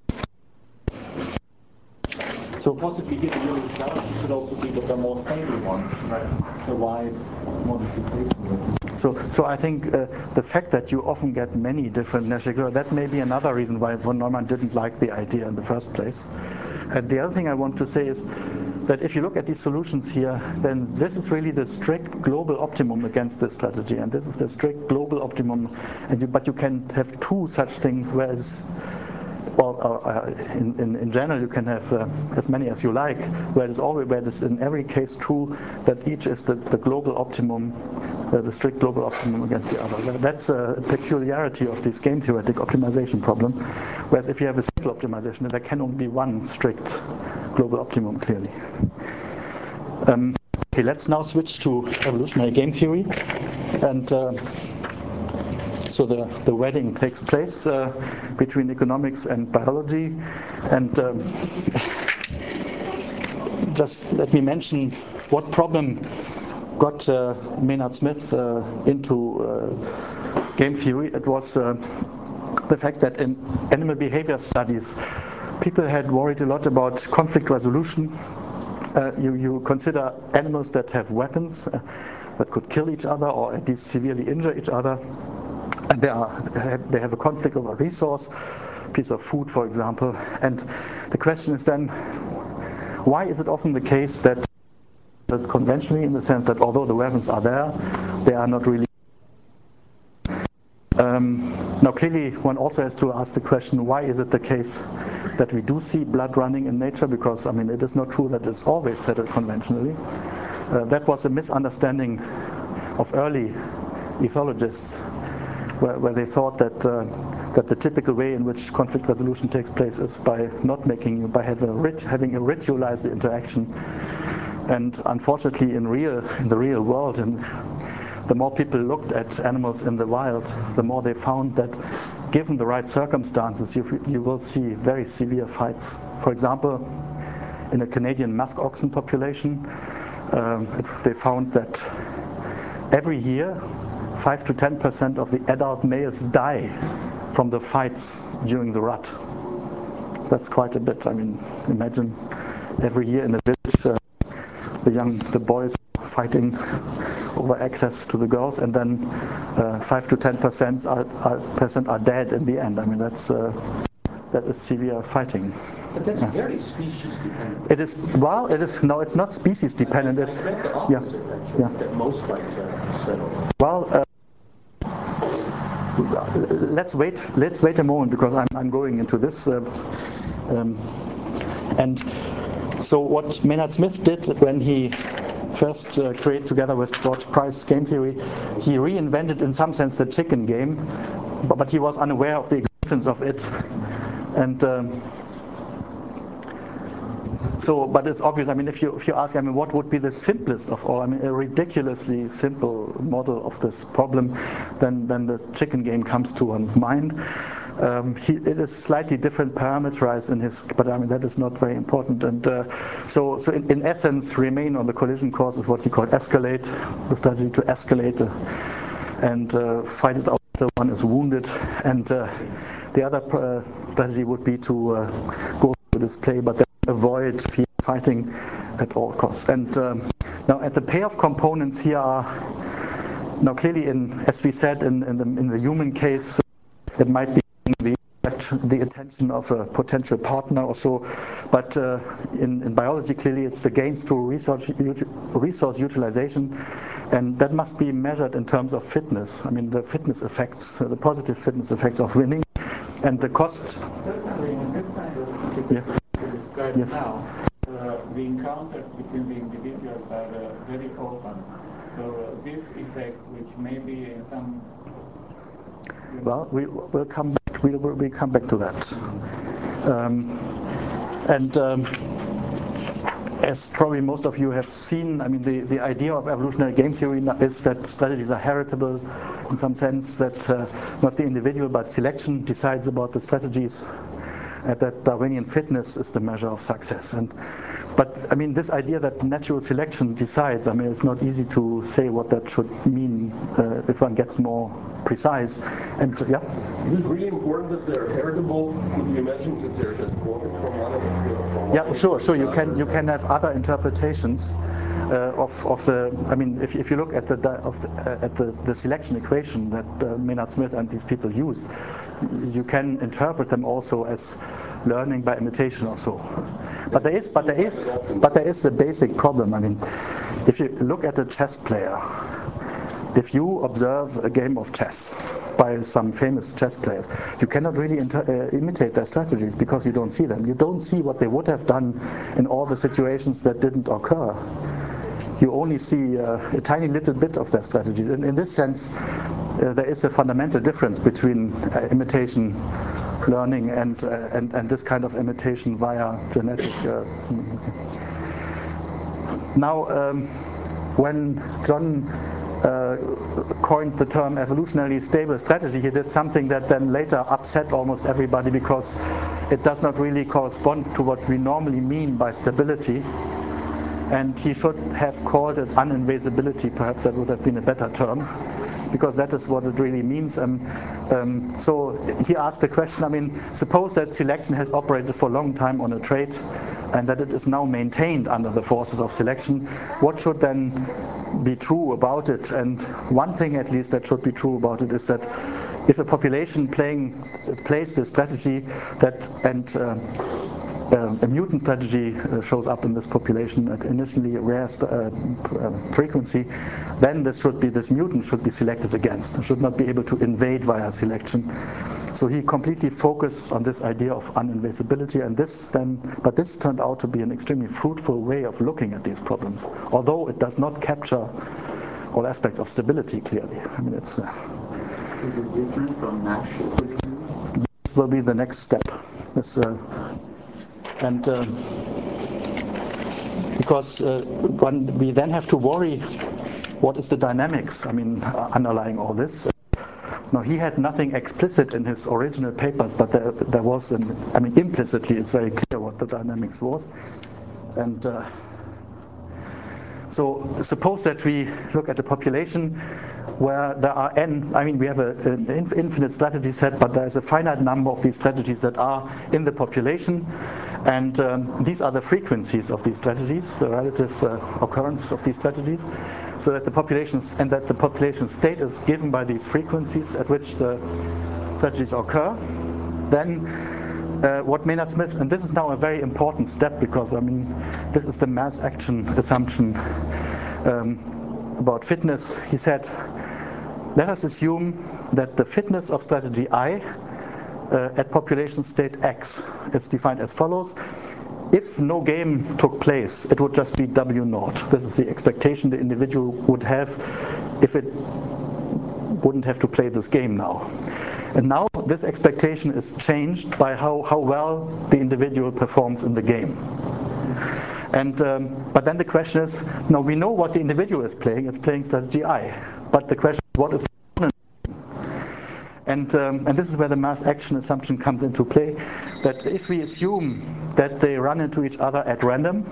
So possibly here the real results could also be the more stable ones, right? Survive modification. So I think the fact that you often get many different Nash equilibrium, that may be another reason why von Neumann didn't like the idea in the first place. And the other thing I want to say is that if you look at these solutions here, then this is really the strict global optimum against this strategy, and this is the strict global optimum. But you can have two such things, whereas in general you can have as many as you like, where it is in every case true that each is the global optimum, the strict global optimum against the other. That's a peculiarity of this game theoretic optimization problem, whereas if you have a single optimization, then there can only be one strict global optimum clearly. Okay, let's now switch to evolutionary game theory, and so the wedding takes place between economics and biology, and just let me mention what problem got Maynard Smith into game theory. It was the fact that in animal behavior studies, people had worried a lot about conflict resolution. You consider animals that have weapons that could kill each other or at least severely injure each other. And they have a conflict over a resource, piece of food, for example. And the question is then, why is it often the case that conventionally, in the sense that although the weapons are there, they are not really. Now clearly one also has to ask the question, why is it the case that we do see blood running in nature? Because I mean, it is not true that it's always settled conventionally. That was a misunderstanding of early ethologists, where they thought that the typical way in which conflict resolution takes place is by having a ritualized interaction. And unfortunately, in the real world, and the more people looked at animals in the wild, the more they found that, given the right circumstances, you will see very severe fights. For example, in a Canadian musk oxen population, they found that every year 5 to 10% of the adult males die from the fights during the rut. That's quite a bit. I mean, imagine every year in a village, the boys fighting over access to the girls, and then 5 to 10% are dead in the end. I mean, that is severe fighting. But that's very species dependent. It is. Well, it is. No, it's not species dependent. It's I read the opposite, actually, that most fights are settled. Well, let's wait a moment, because I'm going into this. And so what Maynard Smith did when he first created, together with George Price, game theory, he reinvented in some sense the chicken game, but he was unaware of the existence of it. And but it's obvious. I mean, if you ask, I mean, what would be the simplest of all? I mean, a ridiculously simple model of this problem, then the chicken game comes to one's mind. It is slightly different parameterized in his, but I mean that is not very important. And so in essence, remain on the collision course is what he called escalate, the strategy to escalate and fight it out after one is wounded. And the other strategy would be to go to display, but then avoid fighting at all costs. And now at the payoff components here are now clearly, as we said, in the human case, it might be the attention of a potential partner or so, but in biology clearly it's the gains through resource utilization, and that must be measured in terms of fitness. I mean, the fitness effects, the positive fitness effects of winning, and the cost. Certainly in this kind of situation you described now, the encounters between the individuals are very open. So this effect, which may be in some... Well, we'll come back. We'll come back to that. As probably most of you have seen, I mean, the idea of evolutionary game theory is that strategies are heritable in some sense, that not the individual but selection decides about the strategies, and that Darwinian fitness is the measure of success. But I mean, this idea that natural selection decides, I mean, it's not easy to say what that should mean if one gets more precise. And yeah? Is it really important that they're heritable? Could you imagine that they're just quoted from one of the... Yeah, sure. You can have other interpretations of the. I mean, if you look at the selection equation that Maynard Smith and these people used, you can interpret them also as learning by imitation or so. But there is a basic problem. I mean, if you look at a chess player, if you observe a game of chess by some famous chess players, you cannot really imitate their strategies because you don't see them. You don't see what they would have done in all the situations that didn't occur. You only see a tiny little bit of their strategies. In this sense, there is a fundamental difference between imitation learning and this kind of imitation via genetic. Now, when John coined the term evolutionarily stable strategy, he did something that then later upset almost everybody because it does not really correspond to what we normally mean by stability. And he should have called it uninvasibility. Perhaps that would have been a better term, because that is what it really means. So he asked the question, I mean, suppose that selection has operated for a long time on a trait and that it is now maintained under the forces of selection. What should then be true about it? And one thing at least that should be true about it is that if a population plays this strategy a mutant strategy shows up in this population at initially rare frequency, then this mutant should be selected against. It should not be able to invade via selection. So he completely focused on this idea of uninvasibility, and this turned out to be an extremely fruitful way of looking at these problems, although it does not capture all aspects of stability clearly. I mean, it's. Is it different from natural selection? This will be the next step. Because we then have to worry, what is the dynamics, I mean, underlying all this. Now, he had nothing explicit in his original papers, but there was, implicitly it's very clear what the dynamics was. And so suppose that we look at a population where there are we have an infinite strategy set, but there's a finite number of these strategies that are in the population, and these are the frequencies of these strategies, the relative occurrence of these strategies, so that the population state is given by these frequencies at which the strategies occur. Then what Maynard Smith, and this is now a very important step, because this is the mass action assumption about fitness. He said, let us assume that the fitness of strategy I at population state X is defined as follows. If no game took place, it would just be W naught. This is the expectation the individual would have if it wouldn't have to play this game now. And now this expectation is changed by how well the individual performs in the game. And but then the question is, now we know what the individual is playing. It's playing strategy I. But the question is, what is the opponent? And this is where the mass action assumption comes into play. That if we assume that they run into each other at random,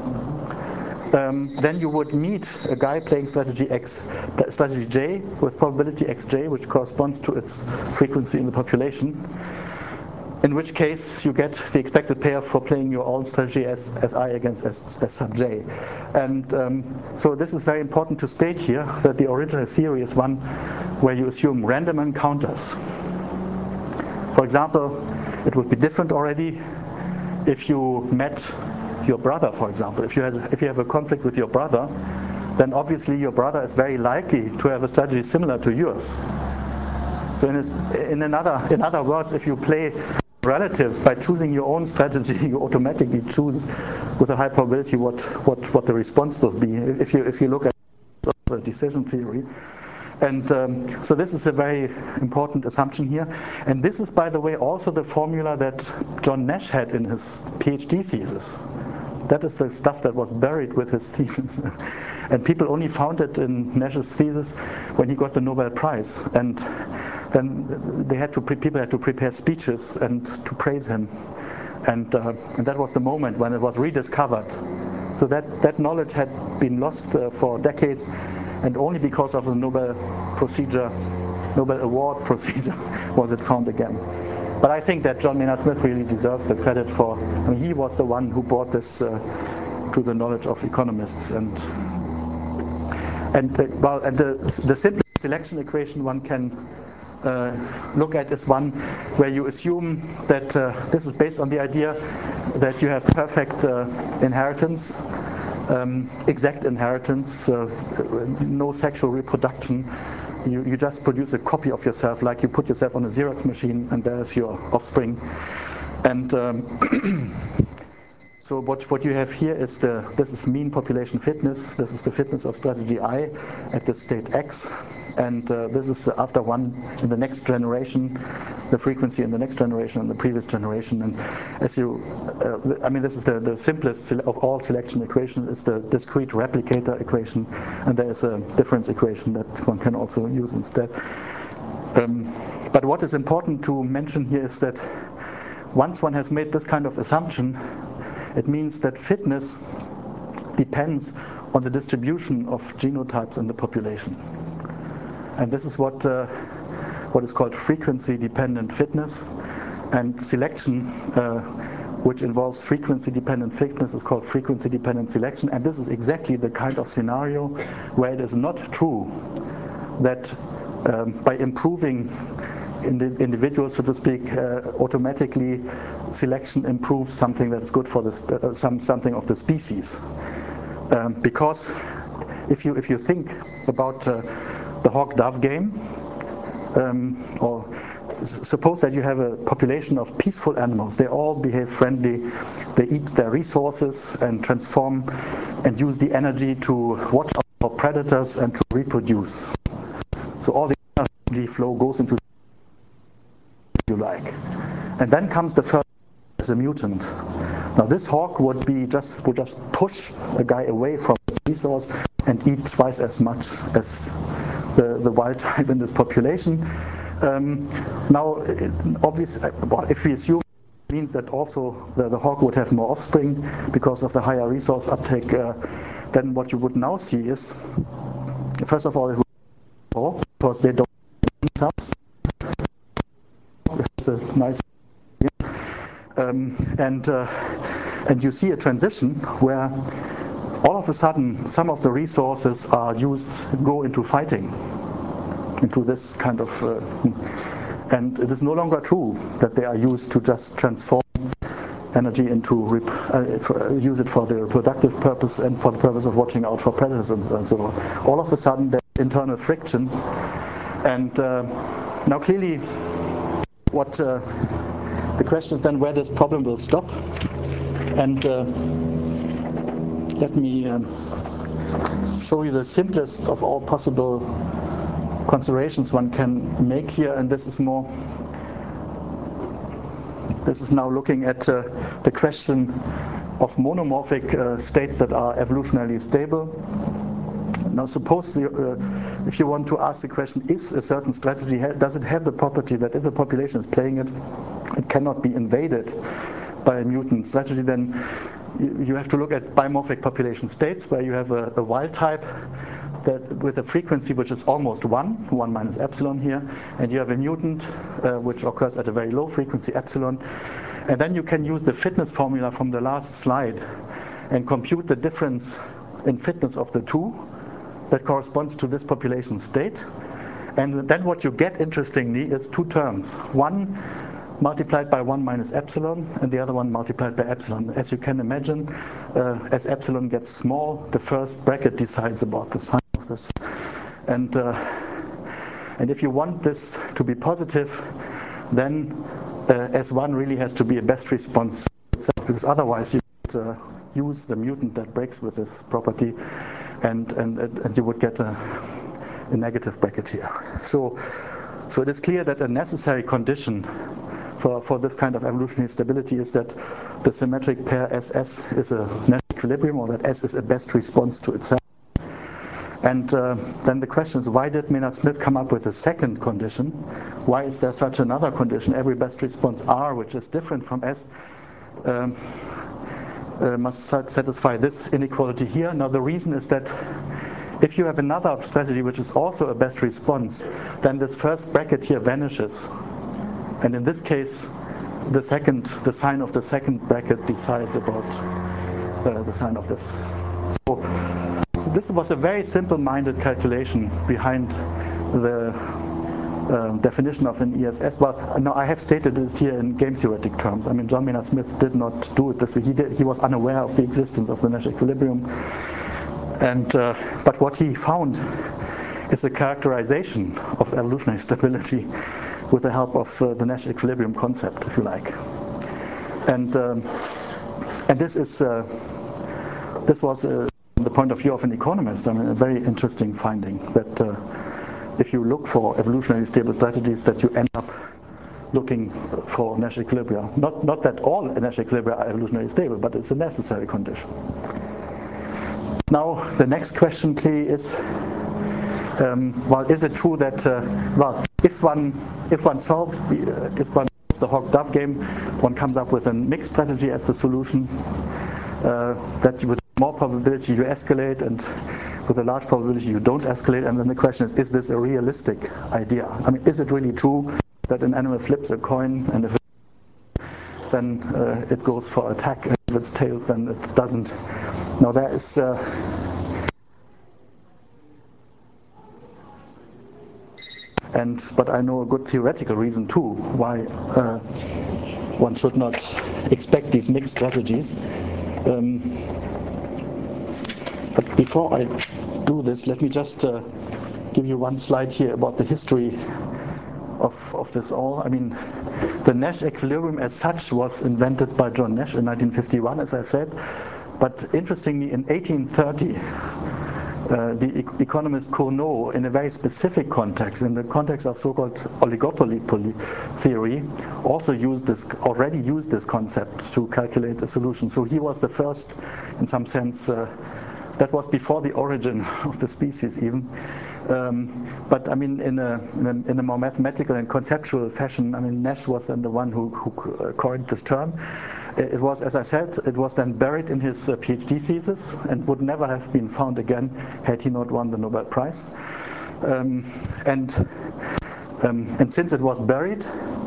then you would meet a guy playing strategy J with probability xj, which corresponds to its frequency in the population. In which case you get the expected payoff for playing your own strategy as I against S sub j. And so this is very important to state here, that the original theory is one where you assume random encounters. For example, it would be different already if you met your brother, for example. If you have a conflict with your brother, then obviously your brother is very likely to have a strategy similar to yours. So in other words, if you play relatives, by choosing your own strategy, you automatically choose with a high probability what the response will be. If you look at the decision theory. And so this is a very important assumption here. And this is, by the way, also the formula that John Nash had in his PhD thesis. That is the stuff that was buried with his thesis. And people only found it in Nash's thesis when he got the Nobel Prize. And then people had to prepare speeches and to praise him. And that was the moment when it was rediscovered. So that knowledge had been lost for decades, and only because of the Nobel Award procedure was it found again. But I think that John Maynard Smith really deserves the credit for, I mean, he was the one who brought this to the knowledge of economists. And the simplest selection equation one can look at is one where you assume that this is based on the idea that you have perfect inheritance, exact inheritance, no sexual reproduction. You just produce a copy of yourself, like you put yourself on a Xerox machine and there's your offspring. And so what you have here is this is mean population fitness. This is the fitness of strategy I at the state X. And this is after one in the next generation, the frequency in the next generation and the previous generation. And as I mean, this is the simplest of all selection equations, is the discrete replicator equation. And there is a difference equation that one can also use instead. But what is important to mention here is that once one has made this kind of assumption, it means that fitness depends on the distribution of genotypes in the population. And this is what is called frequency-dependent fitness. And selection, which involves frequency-dependent fitness, is called frequency-dependent selection. And this is exactly the kind of scenario where it is not true that by improving individuals, so to speak, automatically selection improves something that's good for this, something of the species. Because if you think about the hawk-dove game, or suppose that you have a population of peaceful animals, they all behave friendly, they eat their resources and transform and use the energy to watch out for predators and to reproduce. So all the energy flow goes into, if you like. And then comes the first as a mutant. Now this hawk would just push a guy away from its resource and eat twice as much as the wild type in this population. Now, obviously, if we assume it means that also the hawk would have more offspring because of the higher resource uptake, then what you would now see is, first of all, it would be more because they don't eat themselves. It's a nice and you see a transition where all of a sudden some of the resources are go into fighting, into this kind of and it is no longer true that they are used to just transform energy into use it for the reproductive purpose and for the purpose of watching out for predators and so on. All of a sudden there's internal friction, and now clearly what the question is then where this problem will stop. And let me show you the simplest of all possible considerations one can make here, and this is now looking at the question of monomorphic states that are evolutionarily stable. Now suppose if you want to ask the question, is a certain strategy, does it have the property that if a population is playing it, it cannot be invaded by a mutant strategy, then you have to look at bimorphic population states where you have a wild type that with a frequency which is almost 1 minus epsilon here, and you have a mutant which occurs at a very low frequency epsilon, and then you can use the fitness formula from the last slide and compute the difference in fitness of the two that corresponds to this population state. And then what you get, interestingly, is two terms. One multiplied by 1 minus epsilon, and the other one multiplied by epsilon. As you can imagine, as epsilon gets small, the first bracket decides about the sign of this. And if you want this to be positive, then S1 really has to be a best response itself, because otherwise you would use the mutant that breaks with this property, and you would get a negative bracket here. So it is clear that a necessary condition for this kind of evolutionary stability is that the symmetric pair SS is a Nash equilibrium, or that S is a best response to itself. And then the question is, why did Maynard-Smith come up with a second condition? Why is there such another condition? Every best response R, which is different from S, must satisfy this inequality here. Now the reason is that if you have another strategy which is also a best response, then this first bracket here vanishes. And in this case, the sign of the second bracket decides about the sign of this. So this was a very simple-minded calculation behind the definition of an ESS. Well, no, I have stated it here in game theoretic terms. I mean, John Maynard-Smith did not do it this way. He was unaware of the existence of the Nash equilibrium. And but what he found is a characterization of evolutionary stability with the help of the Nash equilibrium concept, if you like. And this was the point of view of an economist, I mean, a very interesting finding, that if you look for evolutionary stable strategies, that you end up looking for Nash equilibria. Not that all Nash equilibria are evolutionarily stable, but it's a necessary condition. Now, the next question clearly is, well, is it true that, well, if one solves the hog-dove game, one comes up with a mixed strategy as the solution, that with more probability you escalate, and with a large probability you don't escalate. And then the question is this a realistic idea? I mean, is it really true that an animal flips a coin, and if then it goes for attack, and if it's tails, then it doesn't? Now there is but I know a good theoretical reason too why one should not expect these mixed strategies. But before I do this, let me just give you one slide here about the history of this all. I mean, the Nash equilibrium as such was invented by John Nash in 1951, as I said. But interestingly, in 1830, the economist Cournot, in a very specific context, in the context of so-called oligopoly theory, already used this concept to calculate a solution. So he was the first, in some sense. That was before the origin of the species even. But I mean, in a more mathematical and conceptual fashion, I mean, Nash was then the one who coined this term. It was, as I said, it was then buried in his PhD thesis and would never have been found again had he not won the Nobel Prize. And since it was buried,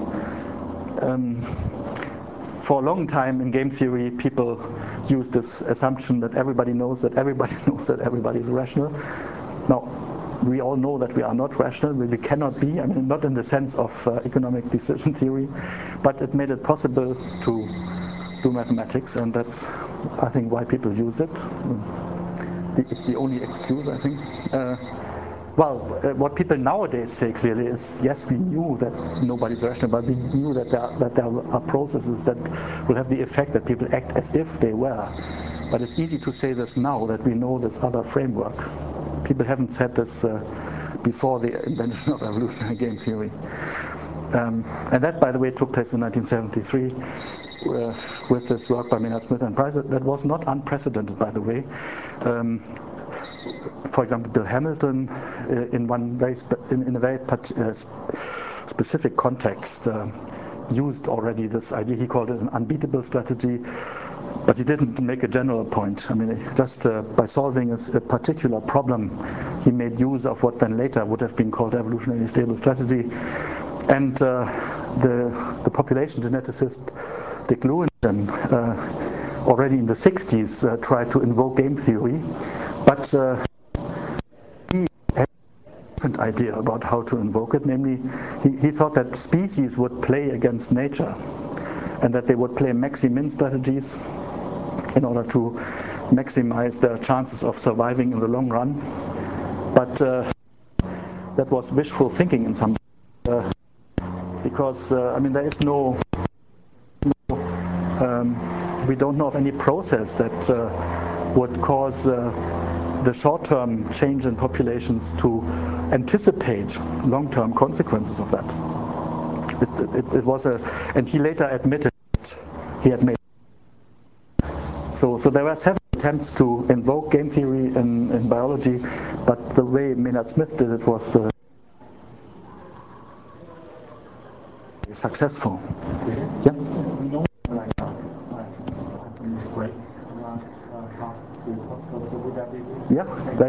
for a long time in game theory, people use this assumption that everybody knows that everybody is rational. Now, we all know that we are not rational. We cannot be. I mean, not in the sense of economic decision theory, but it made it possible to do mathematics, and that's, I think, why people use it. It's the only excuse, I think. What people nowadays say clearly is, yes, we knew that nobody's rational, but we knew that there are processes that will have the effect that people act as if they were. But it's easy to say this now that we know this other framework. People haven't said this before the invention of evolutionary game theory. And that, by the way, took place in 1973 with this work by Maynard-Smith and Price. That was not unprecedented, by the way. For example, Bill Hamilton, in a very specific context, used already this idea. He called it an unbeatable strategy, but he didn't make a general point. I mean, just by solving a particular problem, he made use of what then later would have been called evolutionarily stable strategy. And the population geneticist Dick Lewinson, already in the 60s, tried to invoke game theory, but he had a different idea about how to invoke it. Namely, he thought that species would play against nature, and that they would play maxi-min strategies in order to maximize their chances of surviving in the long run. But that was wishful thinking in some because I mean, there is no we don't know of any process that would cause the short-term change in populations to anticipate long-term consequences of that. It was and he later admitted that he had made. So there were several attempts to invoke game theory in biology, but the way Maynard Smith did it was successful. Yeah. Great. Yeah.